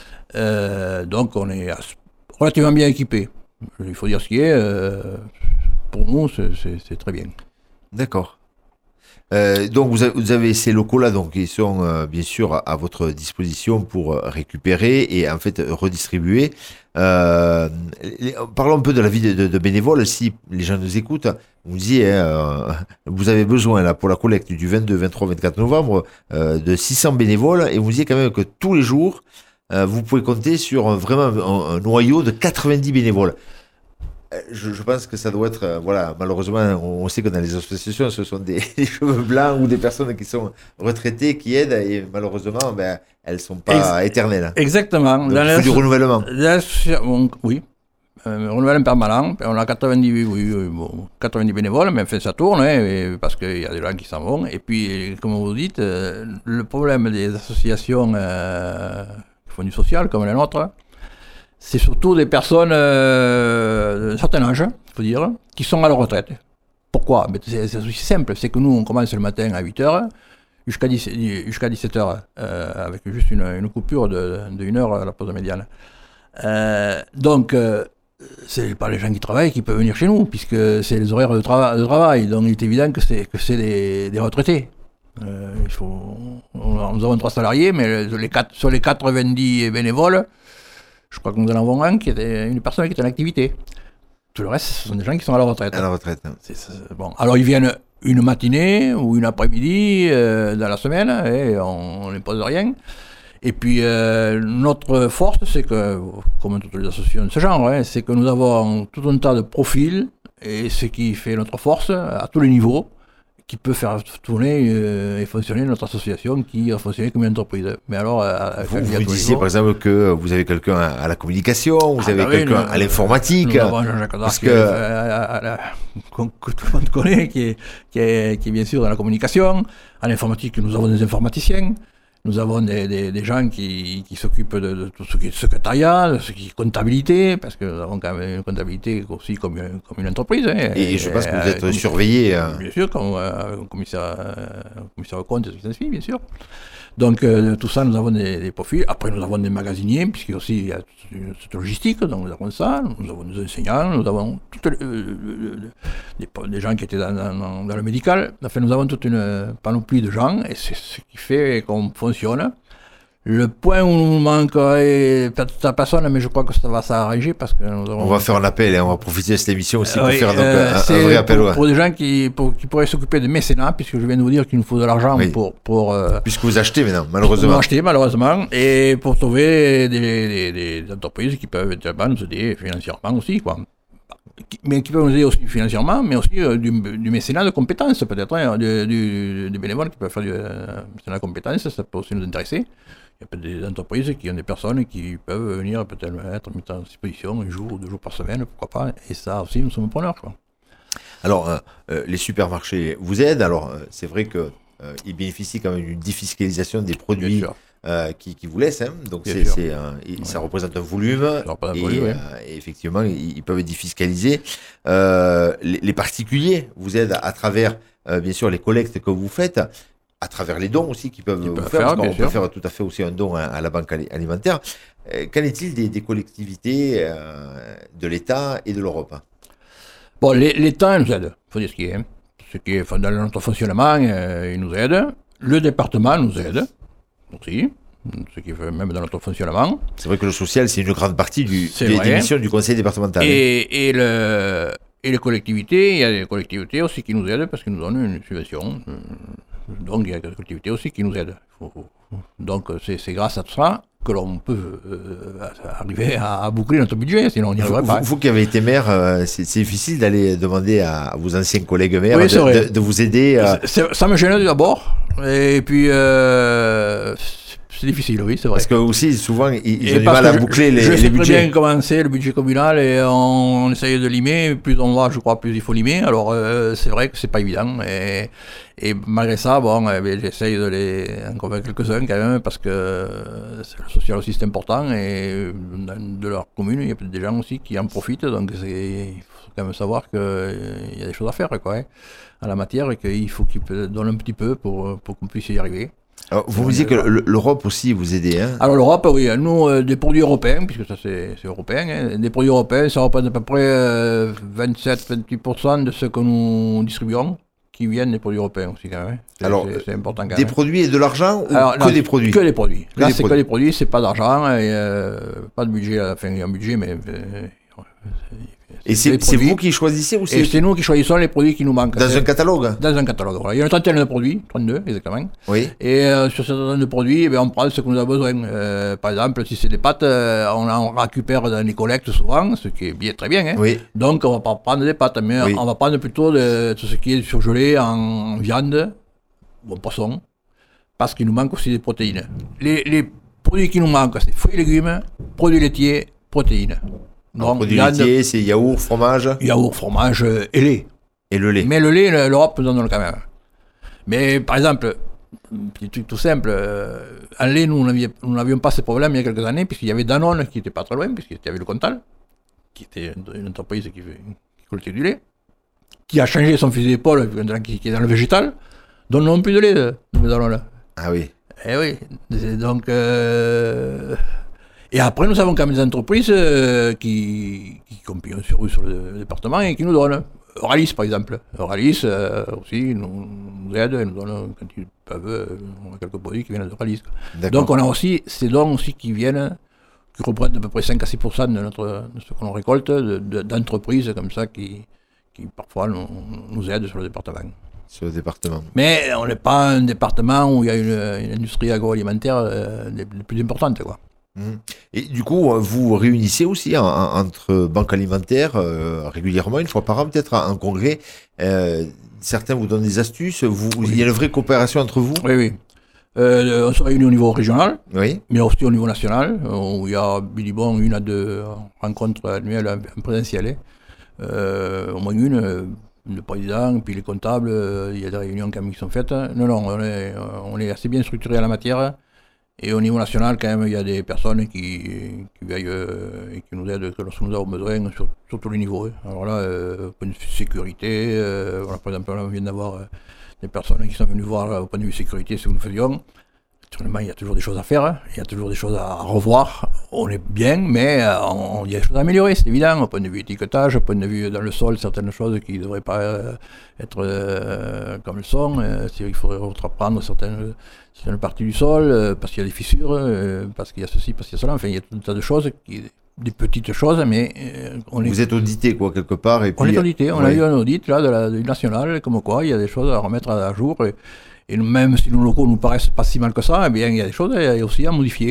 Euh, donc on est relativement bien équipé. Il faut dire ce qui est. Euh, pour nous, c'est, c'est, c'est très bien. D'accord. Euh, donc vous avez, vous avez ces locaux-là, donc ils sont euh, bien sûr à, à votre disposition pour euh, récupérer et en fait redistribuer. Euh, les, parlons un peu de la vie de, de, de bénévoles. Si les gens nous écoutent, vous disiez, euh, vous avez besoin là pour la collecte du vingt-deux, vingt-trois, vingt-quatre novembre euh, de six cents bénévoles, et vous disiez quand même que tous les jours Euh, vous pouvez compter sur un, vraiment un, un noyau de quatre-vingt-dix bénévoles. Euh, je, je pense que ça doit être, euh, voilà, malheureusement, on, on sait que dans les associations, ce sont des, des cheveux blancs ou des personnes qui sont retraitées qui aident, et malheureusement, ben, elles ne sont pas Ex- éternelles. Exactement. Donc, il faut du renouvellement. On, oui. Euh, renouvellement permanent. On a quatre-vingt-dix, oui, oui, bon, quatre-vingt-dix bénévoles, mais enfin, ça tourne, hein, parce qu'il y a des gens qui s'en vont. Et puis, comme vous dites, euh, le problème des associations euh, du social comme la nôtre, c'est surtout des personnes euh, d'un certain âge, il faut dire, qui sont à la retraite. Pourquoi? Mais c'est, c'est aussi simple, c'est que nous on commence le matin à huit heures jusqu'à, dix, jusqu'à dix-sept heures, euh, avec juste une, une coupure de, de une heure à la pause médiane. Euh, donc euh, c'est pas les gens qui travaillent qui peuvent venir chez nous, puisque c'est les horaires de, trava- de travail, donc il est évident que c'est, que c'est des, des retraités. Euh, il faut, on, nous avons trois salariés, mais les quatre, sur les quatre-vingt-dix bénévoles, je crois que nous en avons un qui est une personne qui est en activité. Tout le reste, ce sont des gens qui sont à la retraite. À la retraite. C'est, c'est, bon. Alors ils viennent une matinée ou une après-midi euh, dans la semaine, et on n'impose rien. Et puis euh, notre force, c'est que, comme toutes les associations de ce genre, hein, c'est que nous avons tout un tas de profils, et ce qui fait notre force à tous les niveaux, qui peut faire tourner euh, et fonctionner notre association qui a fonctionné comme une entreprise. Mais alors, à, vous, vous disiez par exemple que vous avez quelqu'un à, à la communication, vous ah avez ben quelqu'un oui, nous, à l'informatique. Nous avons Jean-Jacques Adar, que... euh, que tout le monde connaît, qui est, qui, est, qui est bien sûr dans la communication. À l'informatique, nous avons des informaticiens. Nous avons des, des, des gens qui, qui s'occupent de, de tout ce qui est secrétariat, de ce qui est comptabilité, parce que nous avons quand même une comptabilité aussi comme une, comme une entreprise. Hein, et, et je pense que vous êtes euh, surveillé. Euh... Bien sûr, comme euh, commissaire, euh, commissaire au compte, et ce qui s'ensuit, bien sûr. Donc, euh, tout ça, nous avons des, des profils. Après, nous avons des magasiniers, puisqu'il y a aussi il y a cette logistique, donc nous avons ça. Nous avons des enseignants, nous avons toutes les, euh, des, des gens qui étaient dans, dans, dans le médical. Enfin, nous avons toute une panoplie de gens, et c'est ce qui fait qu'on fonctionne. Le point où nous manquerait peut-être ta personne, mais je crois que ça va s'arranger parce que nous avons... On va faire un appel et on va profiter de cette émission aussi euh, pour oui, faire donc, euh, un, un vrai appel. Pour, ouais. pour des gens qui, pour, qui pourraient s'occuper de mécénat, puisque je viens de vous dire qu'il nous faut de l'argent oui. pour... pour euh, Puisque vous achetez maintenant, malheureusement. Pour acheter, malheureusement, et pour trouver des, des, des, des entreprises qui peuvent éventuellement nous aider financièrement aussi, quoi. qui, mais qui peuvent nous aider aussi financièrement, mais aussi euh, du, du mécénat de compétences, peut-être, hein, du, du, du bénévole qui peut faire du euh, mécénat de compétences, ça peut aussi nous intéresser. Il y a peut-être des entreprises qui ont des personnes qui peuvent venir peut-être être mises en disposition un jour ou deux jours par semaine, pourquoi pas, et ça aussi, nous sommes preneurs, quoi. Alors, euh, euh, les supermarchés vous aident. Alors, euh, c'est vrai qu'ils euh, bénéficient quand même d'une défiscalisation des produits euh, qui, qui vous laissent. Hein. Donc, c'est, c'est, euh, ouais. ça représente un volume. Un et, volume ouais. euh, et effectivement, ils, ils peuvent être défiscalisés. Euh, les, les particuliers vous aident à, à travers, euh, bien sûr, les collectes que vous faites, à travers les dons aussi qu'ils peuvent ils vous peuvent faire. faire Parce qu'on sûr. peut faire tout à fait aussi un don à, à la banque alimentaire. Euh, qu'en est-il des, des collectivités euh, de l'État et de l'Europe ? Bon, l'État nous aide, il faut dire ce qui est. Hein. Ce qui est dans notre fonctionnement, euh, il nous aide. Le département nous aide aussi, ce qui fait même dans notre fonctionnement. C'est vrai que le social, c'est une grande partie du, des, des missions du conseil départemental. Et, et, le, et les collectivités, il y a des collectivités aussi qui nous aident parce qu'ils nous donnent une subvention. Donc il y a des collectivités aussi qui nous aident. Donc c'est, c'est grâce à tout ça que l'on peut euh, arriver à, à boucler notre budget, sinon on n'y arriverait pas. Vous, vous qui avez été maire, euh, c'est, c'est difficile d'aller demander à vos anciens collègues maires oui, de, de, de vous aider. Euh... C'est, ça me gêne d'abord, et puis euh, c'est difficile, oui, c'est vrai. Parce que aussi, souvent, ils, ils et ont du mal à boucler je, les, je les sais budgets. Je sais bien comment c'est le budget communal, et on, on essaye de limer, plus on va, je crois, plus il faut limer, alors euh, c'est vrai que c'est pas évident, et, et malgré ça, bon, eh j'essaye de les en convaincre quelques-uns quand même, parce que le social aussi c'est important, et dans de leur commune, il y a peut-être des gens aussi qui en profitent, donc c'est, il faut quand même savoir qu'il y a des choses à faire, quoi, hein, à la matière, et qu'il faut qu'ils donnent un petit peu pour, pour qu'on puisse y arriver. Alors, vous me disiez que l'Europe aussi vous aidez, hein ? Alors l'Europe, oui, nous, euh, des produits européens, puisque ça c'est, c'est européen, hein, des produits européens, ça représente à peu près euh, vingt-sept à vingt-huit pour cent de ce que nous distribuons, qui viennent des produits européens aussi quand même. C'est, Alors, c'est, c'est important quand des même. produits et de l'argent ou Alors, que non, des produits ? Que des produits. Que Là, des c'est produits. que des produits, c'est pas d'argent, et euh, pas de budget, enfin il y a un budget, mais... Euh, Et c'est, c'est vous qui choisissez ou c'est... Et c'est nous qui choisissons les produits qui nous manquent. Dans c'est, un catalogue ? Dans un catalogue, voilà. Il y a une trentaine de produits, trente-deux exactement. Oui. Et euh, sur cette trentaine de produits, eh bien, on prend ce que nous avons besoin. Euh, par exemple, si c'est des pâtes, euh, on en récupère dans les collectes souvent, ce qui est bien, très bien. Hein. Oui. Donc on ne va pas prendre des pâtes, mais oui. on va prendre plutôt de, de ce qui est surgelé en viande ou en poisson, parce qu'il nous manque aussi des protéines. Les, les produits qui nous manquent, c'est fruits et légumes, produits laitiers, protéines. Donc, produits laitiers, c'est yaourt, fromage. Yaourt, fromage et lait. Et le lait. Mais le lait, l'Europe nous en donne quand même. Mais par exemple, petit truc tout simple, euh, en lait, nous, nous n'avions pas ces problèmes il y a quelques années, puisqu'il y avait Danone qui n'était pas très loin, puisqu'il y avait le Comtal, qui était une entreprise qui, qui collectait du lait, qui a changé son fusil d'épaule, qui, qui est dans le végétal, donc non plus de lait de, de Danone. Ah oui. Eh oui. Donc. Euh, Et après, nous avons quand même des entreprises euh, qui, qui compillent sur eux sur le département et qui nous donnent. Euralis, par exemple. Euralis euh, aussi nous, nous aide et nous donne, quand ils peuvent, euh, on a quelques produits qui viennent d'Euralis. Donc on a aussi ces dons aussi qui viennent, qui représentent à peu près cinq à six pour cent de, notre, de ce qu'on récolte, de, de, d'entreprises comme ça qui, qui parfois nous, nous aident sur le département. Sur le département. Mais on n'est pas un département où il y a une, une industrie agroalimentaire euh, des, des plus importantes, quoi. Et du coup, vous réunissez aussi en, en, entre banques alimentaires euh, régulièrement, une fois par an peut-être, en congrès. Euh, certains vous donnent des astuces. Vous, oui. Il y a une vraie coopération entre vous ? Oui, oui. Euh, on se réunit au niveau régional, oui. mais aussi au niveau national, où il y a bon, une à deux rencontres annuelles en présentiel. Euh, au moins une, le président, puis les comptables, il y a des réunions quand même qui sont faites. Non, non, on est, on est assez bien structuré à la matière. Et au niveau national, quand même, il y a des personnes qui, qui veillent euh, et qui nous aident lorsque nous avons besoin, sur, sur tous les niveaux. Hein. Alors là, euh, au point de vue sécurité, euh, voilà, par exemple, là, on vient d'avoir euh, des personnes qui sont venues voir là, au point de vue sécurité ce que nous faisions. Naturellement, il y a toujours des choses à faire, hein. Il y a toujours des choses à revoir. On est bien, mais euh, on, il y a des choses à améliorer, c'est évident, au point de vue étiquetage, au point de vue dans le sol, certaines choses qui ne devraient pas euh, être euh, comme elles sont. Euh, il faudrait reprendre certaines, certaines parties du sol, euh, parce qu'il y a des fissures, euh, parce qu'il y a ceci, parce qu'il y a cela. Enfin, il y a tout un tas de choses, qui, des petites choses, mais euh, on est... Vous êtes audité, quoi, quelque part. Et puis... On est audité, on ouais. a eu un audit là, de la du national, comme quoi il y a des choses à remettre à, à jour. Et, Et même si nos locaux nous paraissent pas si mal que ça, eh bien, il y a des choses aussi à modifier.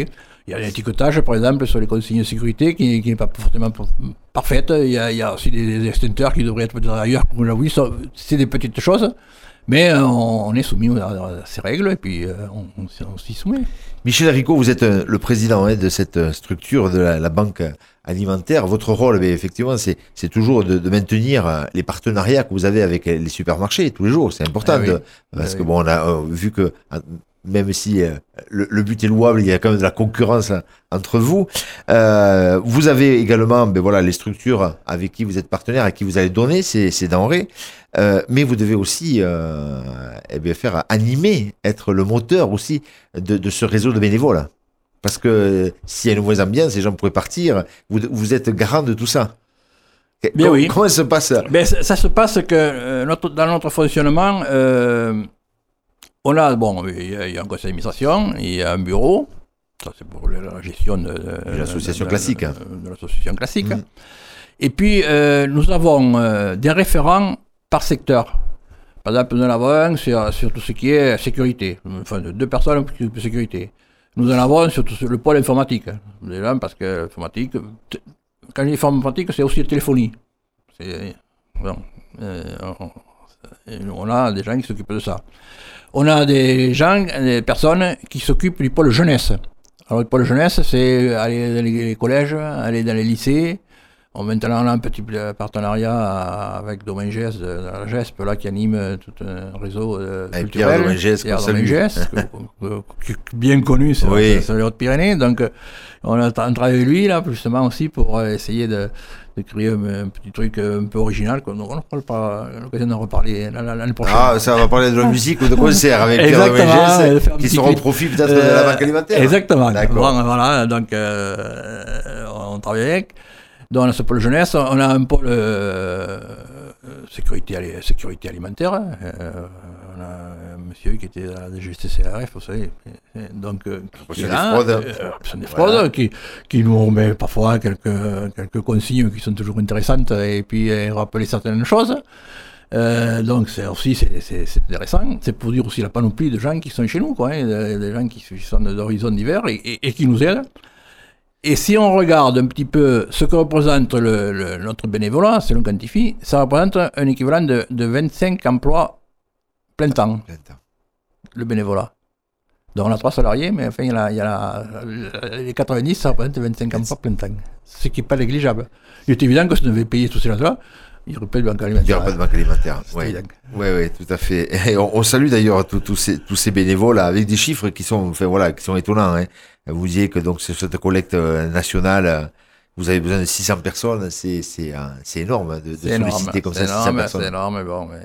Il y a l'étiquetage, par exemple, sur les consignes de sécurité qui, qui n'est pas forcément parfaite. Il y a, il y a aussi des, des extincteurs qui devraient être peut-être ailleurs, comme on l'a vu. C'est des petites choses, mais on, on est soumis à, à ces règles et puis on, on, on s'y soumet. Michel Ricot, vous êtes le président hein, de cette structure de la, la banque alimentaire. Votre rôle, mais effectivement, c'est, c'est toujours de, de maintenir les partenariats que vous avez avec les supermarchés tous les jours. C'est important, ah oui. de, parce ah que oui. bon, on a euh, vu que même si euh, le, le but est louable, il y a quand même de la concurrence hein, entre vous. Euh, vous avez également, ben voilà, les structures avec qui vous êtes partenaire, à qui vous allez donner ces, ces denrées. Euh, mais vous devez aussi euh, eh bien faire animer, être le moteur aussi de, de ce réseau de bénévoles. Parce que s'il y a une mauvaise ambiance, les gens pourraient partir. Vous, vous êtes garant de tout ça. Bien comment, oui. comment ça se passe ben, ça, ça se passe que euh, notre, dans notre fonctionnement, euh, on a bon, il y, a, il y a un conseil d'administration, il y a un bureau. Ça c'est pour la gestion de, de l'association de, classique. De, de, de l'association classique. Mmh. Et puis euh, nous avons euh, des référents par secteur. Par exemple, nous en avons un sur, sur tout ce qui est sécurité. Enfin, deux personnes pour sécurité. Nous en avons sur, tout, sur le pôle informatique. Déjà, parce que l'informatique, quand je dis informatique, c'est aussi la téléphonie. C'est, bon, euh, on, on a des gens qui s'occupent de ça. On a des gens, des personnes qui s'occupent du pôle jeunesse. Alors, le pôle jeunesse, c'est aller dans les collèges, aller dans les lycées. Bon, maintenant, on a un petit partenariat avec Domingès, de la G E S P, là, qui anime tout un réseau euh, avec culturel. Pierre Domingès, Pierre Domingès, bien connu sur, oui. sur les Hautes-Pyrénées. Donc, on, a, on travaille avec lui, là, justement, aussi, pour essayer de, de créer un, un petit truc un peu original. On n'aura pas l'occasion d'en reparler l'année prochaine. Ah, ça va parler de la musique ou de concert avec Pierre Domingès, qui seront au profit peut-être euh, de la banque alimentaire. Exactement. Bon, voilà, donc, euh, on travaille avec. Dans ce pôle jeunesse, on a un pôle euh, sécurité, sécurité alimentaire. Euh, on a un monsieur qui était à la D G C C R F, vous savez. Donc, euh, qui est là, fraudes. Euh, des fraudes, voilà. qui, qui nous remet parfois quelques, quelques consignes qui sont toujours intéressantes et puis euh, rappeler certaines choses. Euh, donc c'est aussi c'est, c'est, c'est intéressant. C'est pour dire aussi la panoplie de gens qui sont chez nous, quoi, hein, des, des gens qui sont d'horizons divers et, et, et qui nous aident. Et si on regarde un petit peu ce que représente le, le, notre bénévolat, si l'on quantifie, ça représente un équivalent de, de vingt-cinq emplois plein temps, plein temps, le bénévolat. Donc on a trois salariés, mais enfin il y a, il y a la, les quatre-vingt-dix, ça représente vingt-cinq emplois plein temps. Ce qui n'est pas négligeable. Il est évident que si on devait payer tous ces gens-là, il n'y aurait pas de banque alimentaire. Il n'y aurait pas de banque alimentaire. Oui, oui, oui, tout à fait. Et on, on salue d'ailleurs tous ces, tous ces bénévoles avec des chiffres qui sont, enfin, voilà, qui sont étonnants. Hein. Vous disiez que donc cette collecte nationale, vous avez besoin de six cents personnes, c'est, c'est, c'est énorme de, de c'est solliciter énorme, comme c'est ça énorme, six cents personnes. C'est énorme, bon, mais...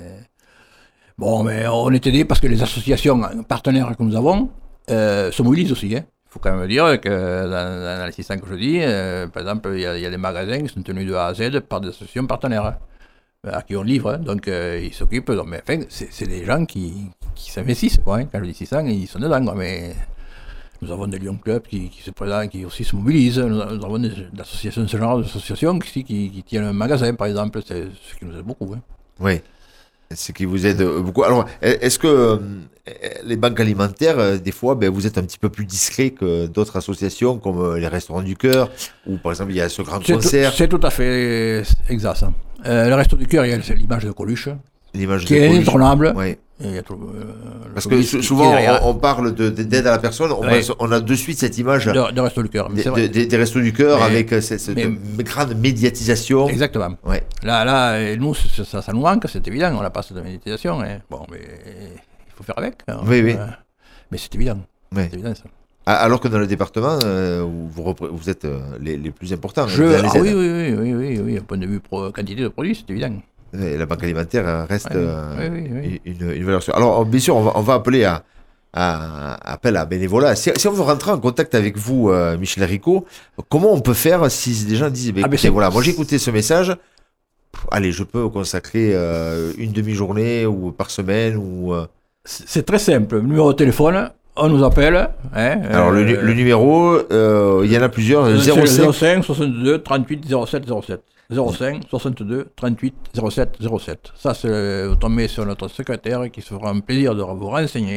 Bon, mais on est aidé parce que les associations partenaires que nous avons euh, se mobilisent aussi. Hein. Il faut quand même dire que dans, dans les six cents que je dis, euh, par exemple, il y, y a des magasins qui sont tenus de A à Z par des associations partenaires. Hein, à qui on livre, hein, donc euh, ils s'occupent. Donc, mais enfin, c'est, c'est des gens qui, qui s'investissent. Quoi, hein. Quand je dis six cents, ils sont dedans. Quoi, mais nous avons des Lyon Club qui, qui se présentent, qui aussi se mobilisent. Nous, nous avons des, des associations, ce genre d'associations qui, qui, qui tiennent un magasin, par exemple. C'est ce qui nous aide beaucoup. Hein. Oui. Ce qui vous aide beaucoup. Alors, est-ce que euh, les banques alimentaires, euh, des fois, ben, vous êtes un petit peu plus discret que d'autres associations, comme euh, les Restaurants du Cœur, ou par exemple, il y a ce grand c'est concert. Tout, c'est tout à fait exact, ça. Euh, le Resto du Cœur, il y a l'image de Coluche, l'image qui de est Coluche. Intournable. Oui. Et tout, euh, Parce que qui, souvent, qui on, on parle de, d'aide à la personne, on, oui. a, on a de suite cette image de, de Resto du Cœur. Des, de, de, des Restos du Cœur, mais, avec cette, cette mais, grande médiatisation. Exactement. Ouais. Là, là, nous, ça, ça, ça nous manque, c'est évident, on n'a pas cette médiatisation. Hein. Bon, mais il faut faire avec. Hein. Oui, oui. Euh, mais c'est évident. Oui. C'est évident, ça. Alors que dans le département, euh, vous, repré- vous êtes euh, les, les plus importants. Je, ah oui, oui, oui, oui, oui, oui, au point de vue pro, quantité de produits, c'est évident. Et la banque alimentaire reste oui, euh, oui, oui, oui. Une, une valeur sûre. Alors, bien sûr, on va, on va appeler à, à, à appel à bénévolat. Si, si on veut rentrer en contact avec vous, euh, Michel Ricot, comment on peut faire si des gens disent, bah, écoutez, ah, voilà, moi j'ai écouté ce message, pff, allez, je peux consacrer euh, une demi-journée ou par semaine ou. Euh... C'est très simple. Numéro de téléphone. On nous appelle. Hein, Alors, euh, le, le numéro, euh, il y en a plusieurs. zéro cinq soixante-deux trente-huit zéro sept zéro sept. zéro cinq soixante-deux trente-huit zéro sept zéro sept. Ça, c'est, vous tombez sur notre secrétaire qui se fera un plaisir de vous renseigner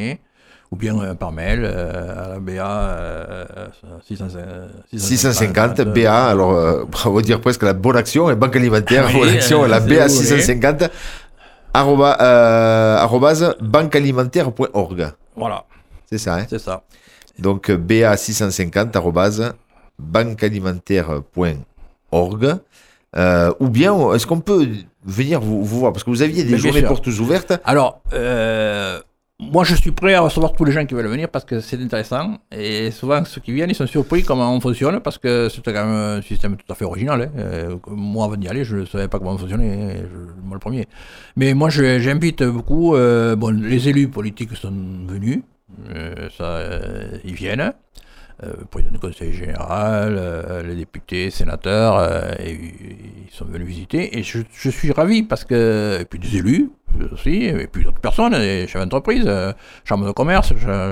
ou bien euh, par mail euh, à la B A euh, six cent cinquante B A, alors euh, on va dire presque la bonne action, et Banque Alimentaire, oui, bonne action, euh, la B A six cent cinquante, arroba, euh, arrobase banquealimentaire point org. Voilà. C'est ça, hein? C'est ça. Donc B A six cent cinquante, arrobase banquealimentaire point org. Euh, ou bien, est-ce qu'on peut venir vous, vous voir? Parce que vous aviez des Mais journées sûr. portes ouvertes. Alors, euh, moi je suis prêt à recevoir tous les gens qui veulent venir parce que c'est intéressant. Et souvent, ceux qui viennent, ils sont surpris comment on fonctionne parce que c'est quand même un système tout à fait original. Hein. Euh, moi, avant d'y aller, je ne savais pas comment on fonctionnait, je, moi le premier. Mais moi, je, j'invite beaucoup. Euh, bon, les élus politiques sont venus, euh, ça, euh, ils viennent. Euh, le président du conseil général, euh, les députés, sénateurs, euh, et, ils sont venus visiter. Et je, je suis ravi parce que, et puis des élus aussi, et puis d'autres personnes, des chefs d'entreprise, euh, chambre de commerce,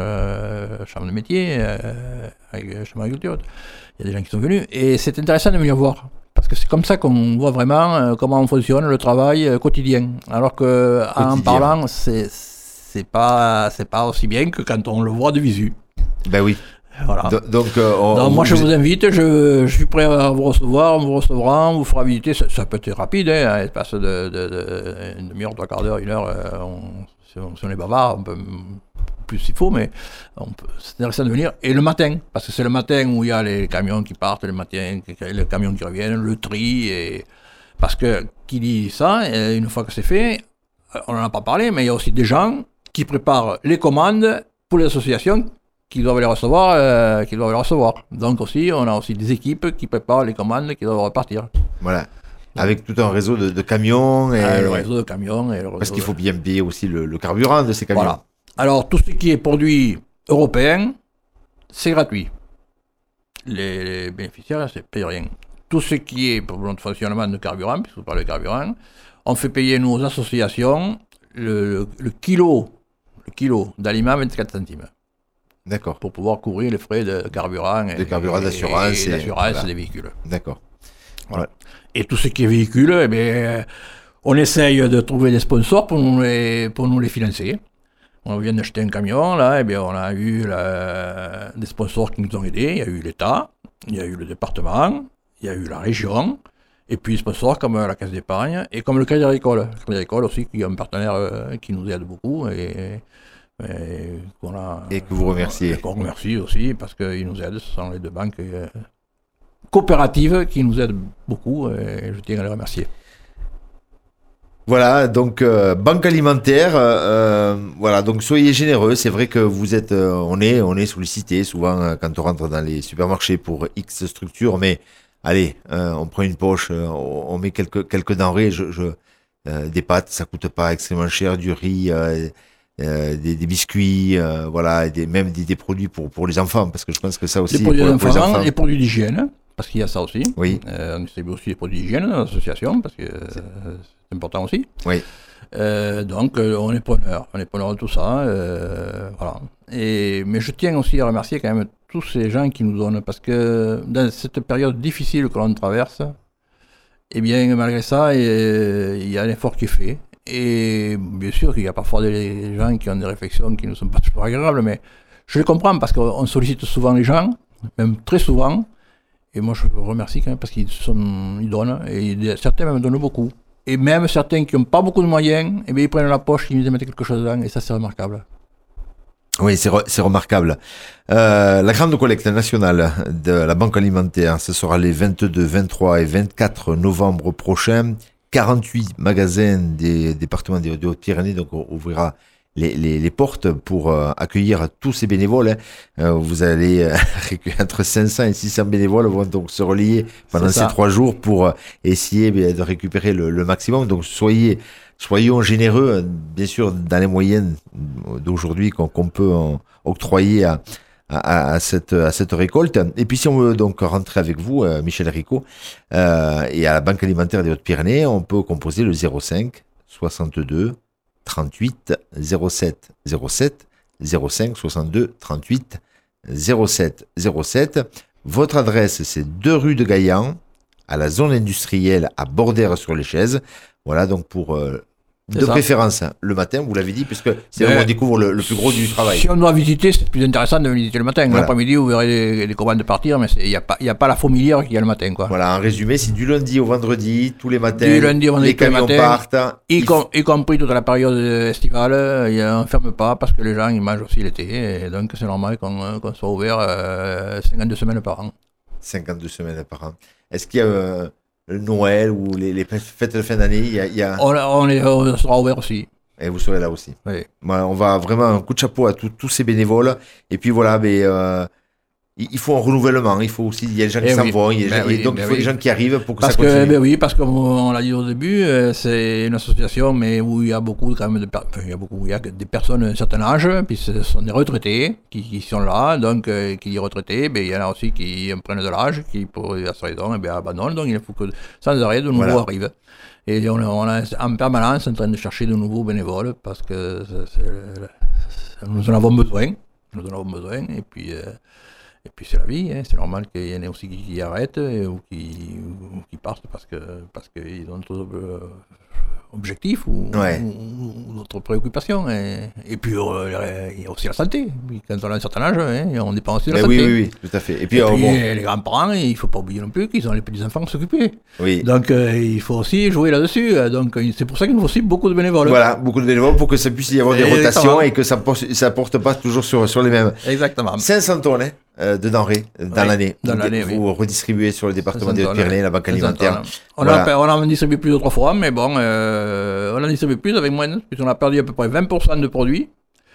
euh, chambre de métier, euh, chambre d'agriculture. Il y a des gens qui sont venus. Et c'est intéressant de venir voir. Parce que c'est comme ça qu'on voit vraiment euh, comment on fonctionne, le travail euh, quotidien. Alors qu'en parlant, c'est, c'est, pas, c'est pas aussi bien que quand on le voit de visu. Ben oui. Voilà. Donc, euh, on, Donc on moi vous... je vous invite, je, je suis prêt à vous recevoir, on vous recevra, on vous fera visiter, ça, ça peut être rapide, hein, à l'espace de, de, de une demi-heure, trois quarts d'heure, une heure, euh, on, si, on, si on est bavard, on peut plus s'il faut, mais on peut, c'est intéressant de venir, et le matin, parce que c'est le matin où il y a les camions qui partent, le matin, les camions qui reviennent, le tri, et parce que qui dit ça, une fois que c'est fait, on n'en a pas parlé, mais il y a aussi des gens qui préparent les commandes pour les associations qui doivent les recevoir, euh, qui doivent les recevoir. Donc aussi, on a aussi des équipes qui préparent les commandes qui doivent repartir. Voilà. Avec tout un réseau de, de camions. Et... Euh, le réseau de camions. Et le réseau Parce qu'il faut de... bien payer aussi le, le carburant de ces camions. Voilà. Alors, tout ce qui est produit européen, c'est gratuit. Les, les bénéficiaires, ne payent rien. Tout ce qui est pour notre fonctionnement de carburant, puisque vous parlez de carburant, on fait payer nos associations le, le, le kilo, le kilo d'aliments vingt-quatre centimes. D'accord. Pour pouvoir couvrir les frais de carburant et, de carburant, d'assurance et, et d'assurance voilà. des véhicules. D'accord. Voilà. Et tout ce qui est véhicule, eh bien, on essaye de trouver des sponsors pour nous les, pour nous les financer. On vient d'acheter un camion, là, eh bien, on a eu la, des sponsors qui nous ont aidés. Il y a eu l'État, il y a eu le département, il y a eu la région, et puis des sponsors comme la Caisse d'épargne et comme le Crédit Agricole. Le Crédit Agricole aussi, qui est un partenaire euh, qui nous aide beaucoup. Et, Et, qu'on a, et que vous remerciez. Et qu'on remercie aussi parce qu'ils nous aident. Ce sont les deux banques euh, coopératives qui nous aident beaucoup et je tiens à les remercier. Voilà, donc euh, Banque Alimentaire, euh, voilà, donc soyez généreux. C'est vrai que vous êtes, euh, on est, on est sollicité souvent euh, quand on rentre dans les supermarchés pour X structures, mais allez, euh, on prend une poche, euh, on met quelques quelques denrées. Je, je, euh, des pâtes, ça coûte pas extrêmement cher, du riz. Euh, Euh, des, des biscuits, euh, voilà, des, même des, des produits pour, pour les enfants, parce que je pense que ça aussi... Les produits pour, d'enfants, pour les enfants. les produits d'hygiène, parce qu'il y a ça aussi. Oui. Euh, on distribue aussi les produits d'hygiène dans l'association, parce que euh, c'est important aussi. Oui. Euh, donc, euh, on est preneur, on est preneur de tout ça, euh, voilà. Et, mais je tiens aussi à remercier quand même tous ces gens qui nous donnent, parce que dans cette période difficile que l'on traverse, eh bien, malgré ça, il y a un effort qui est fait. Et bien sûr qu'il y a parfois des gens qui ont des réflexions qui ne sont pas toujours agréables, mais je les comprends parce qu'on sollicite souvent les gens, même très souvent, et moi je vous remercie quand même parce qu'ils sont, ils donnent, et certains même donnent beaucoup. Et même certains qui n'ont pas beaucoup de moyens, eh bien, ils prennent la poche, ils nous mettent quelque chose dedans, et ça c'est remarquable. Oui, c'est, re, c'est remarquable. Euh, la grande collecte nationale de la Banque Alimentaire, ce sera les vingt-deux, vingt-trois et vingt-quatre novembre prochains. quarante-huit magasins des départements des, des Hautes-Pyrénées, donc on ouvrira les, les, les portes pour euh, accueillir tous ces bénévoles. Hein. Euh, vous allez euh, entre cinq cents et six cents bénévoles vont donc se relier pendant ces trois jours pour euh, essayer bien, de récupérer le, le maximum. Donc soyez, soyons généreux, bien sûr, dans les moyennes d'aujourd'hui qu'on, qu'on peut en, octroyer à À, à, cette, à cette récolte. Et puis si on veut donc rentrer avec vous, euh, Michel Ricot, euh, et à la Banque Alimentaire des Hautes-Pyrénées, on peut composer le zéro cinq soixante-deux trente-huit zéro sept zéro sept zéro cinq soixante-deux trente-huit zéro sept zéro sept. Votre adresse, c'est deux rue de Gaillan, à la zone industrielle à Bordères-sur-les-Chaises. Voilà donc pour euh, C'est De ça. préférence le matin, vous l'avez dit, puisque c'est là où Mais on découvre le, le plus gros du travail. Si on doit visiter, c'est plus intéressant de visiter le matin. Voilà. L'après-midi, vous verrez les, les commandes partir, mais il n'y a, pas- y a pas la fourmilière qu'il y a le matin. Quoi. Voilà, en résumé, c'est du lundi au vendredi, tous les matins. Du lundi au vendredi, les tous les camions matins. partent. Y, Il com- y compris toute la période estivale, y a- on ne ferme pas parce que les gens ils mangent aussi l'été. Et donc c'est normal qu'on euh, qu'on soit ouvert euh, cinquante-deux semaines par an. cinquante-deux semaines par an. Est-ce qu'il y a euh, le Noël ou les, les fêtes de fin d'année il y a, il y a... On, on, est, on sera ouvert aussi. Et vous serez là aussi. Oui. Voilà, on va vraiment un coup de chapeau à tous tous ces bénévoles. Et puis voilà, mais, euh, il il faut un renouvellement. Il faut aussi, il y a des gens qui Eh s'en oui. vont. Il y a, Ben et oui, donc ben il faut oui. des gens qui arrivent pour que Parce ça que, continue. ben oui, parce que comme on l'a dit au début, euh, c'est une association, mais où il y a beaucoup quand même de, per- enfin, il y a beaucoup, il y a des personnes d'un certain âge, puis ce sont des retraités qui, qui sont là, donc euh, qui dit retraités, ben il y en a aussi qui prennent de l'âge, qui pour diverses raisons, eh bien, abandonnent, donc il faut que sans arrêt de nouveaux Voilà. arrivent. Et on, est- on est en permanence en train de chercher de nouveaux bénévoles parce que c'est- c'est- nous en avons besoin, nous en avons besoin, et puis. euh, Et puis c'est la vie, hein, c'est normal qu'il y en ait aussi qui, qui arrêtent et- ou, qui, ou qui partent parce que parce qu'ils ont d'autres euh, objectifs ou, Ouais. ou- ou d'autres préoccupations. Et, et puis euh, il y a aussi la santé. Puis, quand on a un certain âge, hein, on dépend aussi de la Mais santé. oui, oui, oui, tout à fait. Et puis, Et euh, puis, bon, les grands-parents, il ne faut pas oublier non plus qu'ils ont les petits-enfants à s'occuper. oui. Donc euh, il faut aussi jouer là-dessus. Donc euh, c'est pour ça qu'il nous faut aussi beaucoup de bénévoles. Voilà, beaucoup de bénévoles pour que ça puisse y avoir des Exactement. rotations et que ça porte, ça porte pas toujours sur, sur les mêmes. Exactement. cinq cents tonnes hein, euh, de denrées euh, dans Oui, l'année. dans Vous- l'année, Vous redistribuez sur le département des cinq cents Hautes-Pyrénées, la Banque cinq cents alimentaire. tonnes. On, Voilà. a, on en distribue plus d'autres fois, mais bon, euh, on en distribue plus avec moins, puisqu'on a perdu à peu près vingt pour cent de produits,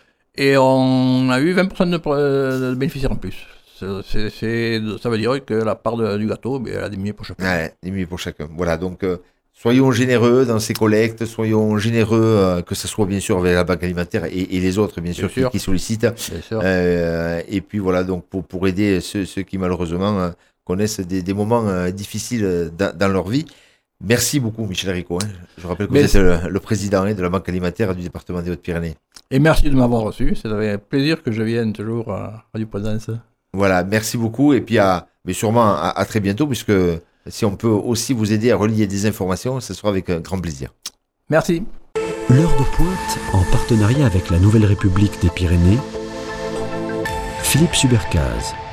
et on a eu vingt pour cent de, pro- de bénéficiaires en plus. C'est- c'est- c'est- ça veut dire que la part de- du gâteau, ben, elle a diminué pour chacun. Ouais, dix mille pour chacun. Voilà, donc euh, soyons généreux dans ces collectes, soyons généreux, euh, que ce soit bien sûr avec la Banque alimentaire et, et les autres, bien sûr, Bien sûr. Qui, qui sollicitent. Bien sûr. Euh, et puis voilà, donc pour, pour aider ceux, ceux qui malheureusement euh, connaissent des, des moments euh, difficiles euh, dans, dans leur vie. Merci beaucoup, Michel Ricot. hein. Je rappelle que Merci. vous êtes le, le président hein, de la Banque alimentaire du département des Hautes-Pyrénées. Et merci de m'avoir reçu. C'est avec plaisir que je vienne toujours à Radio Présence. Voilà, merci beaucoup. Et puis, à, mais sûrement à, à très bientôt, puisque si on peut aussi vous aider à relier des informations, ce sera avec un grand plaisir. Merci. L'heure de pointe, en partenariat avec la Nouvelle République des Pyrénées, Philippe Subercase.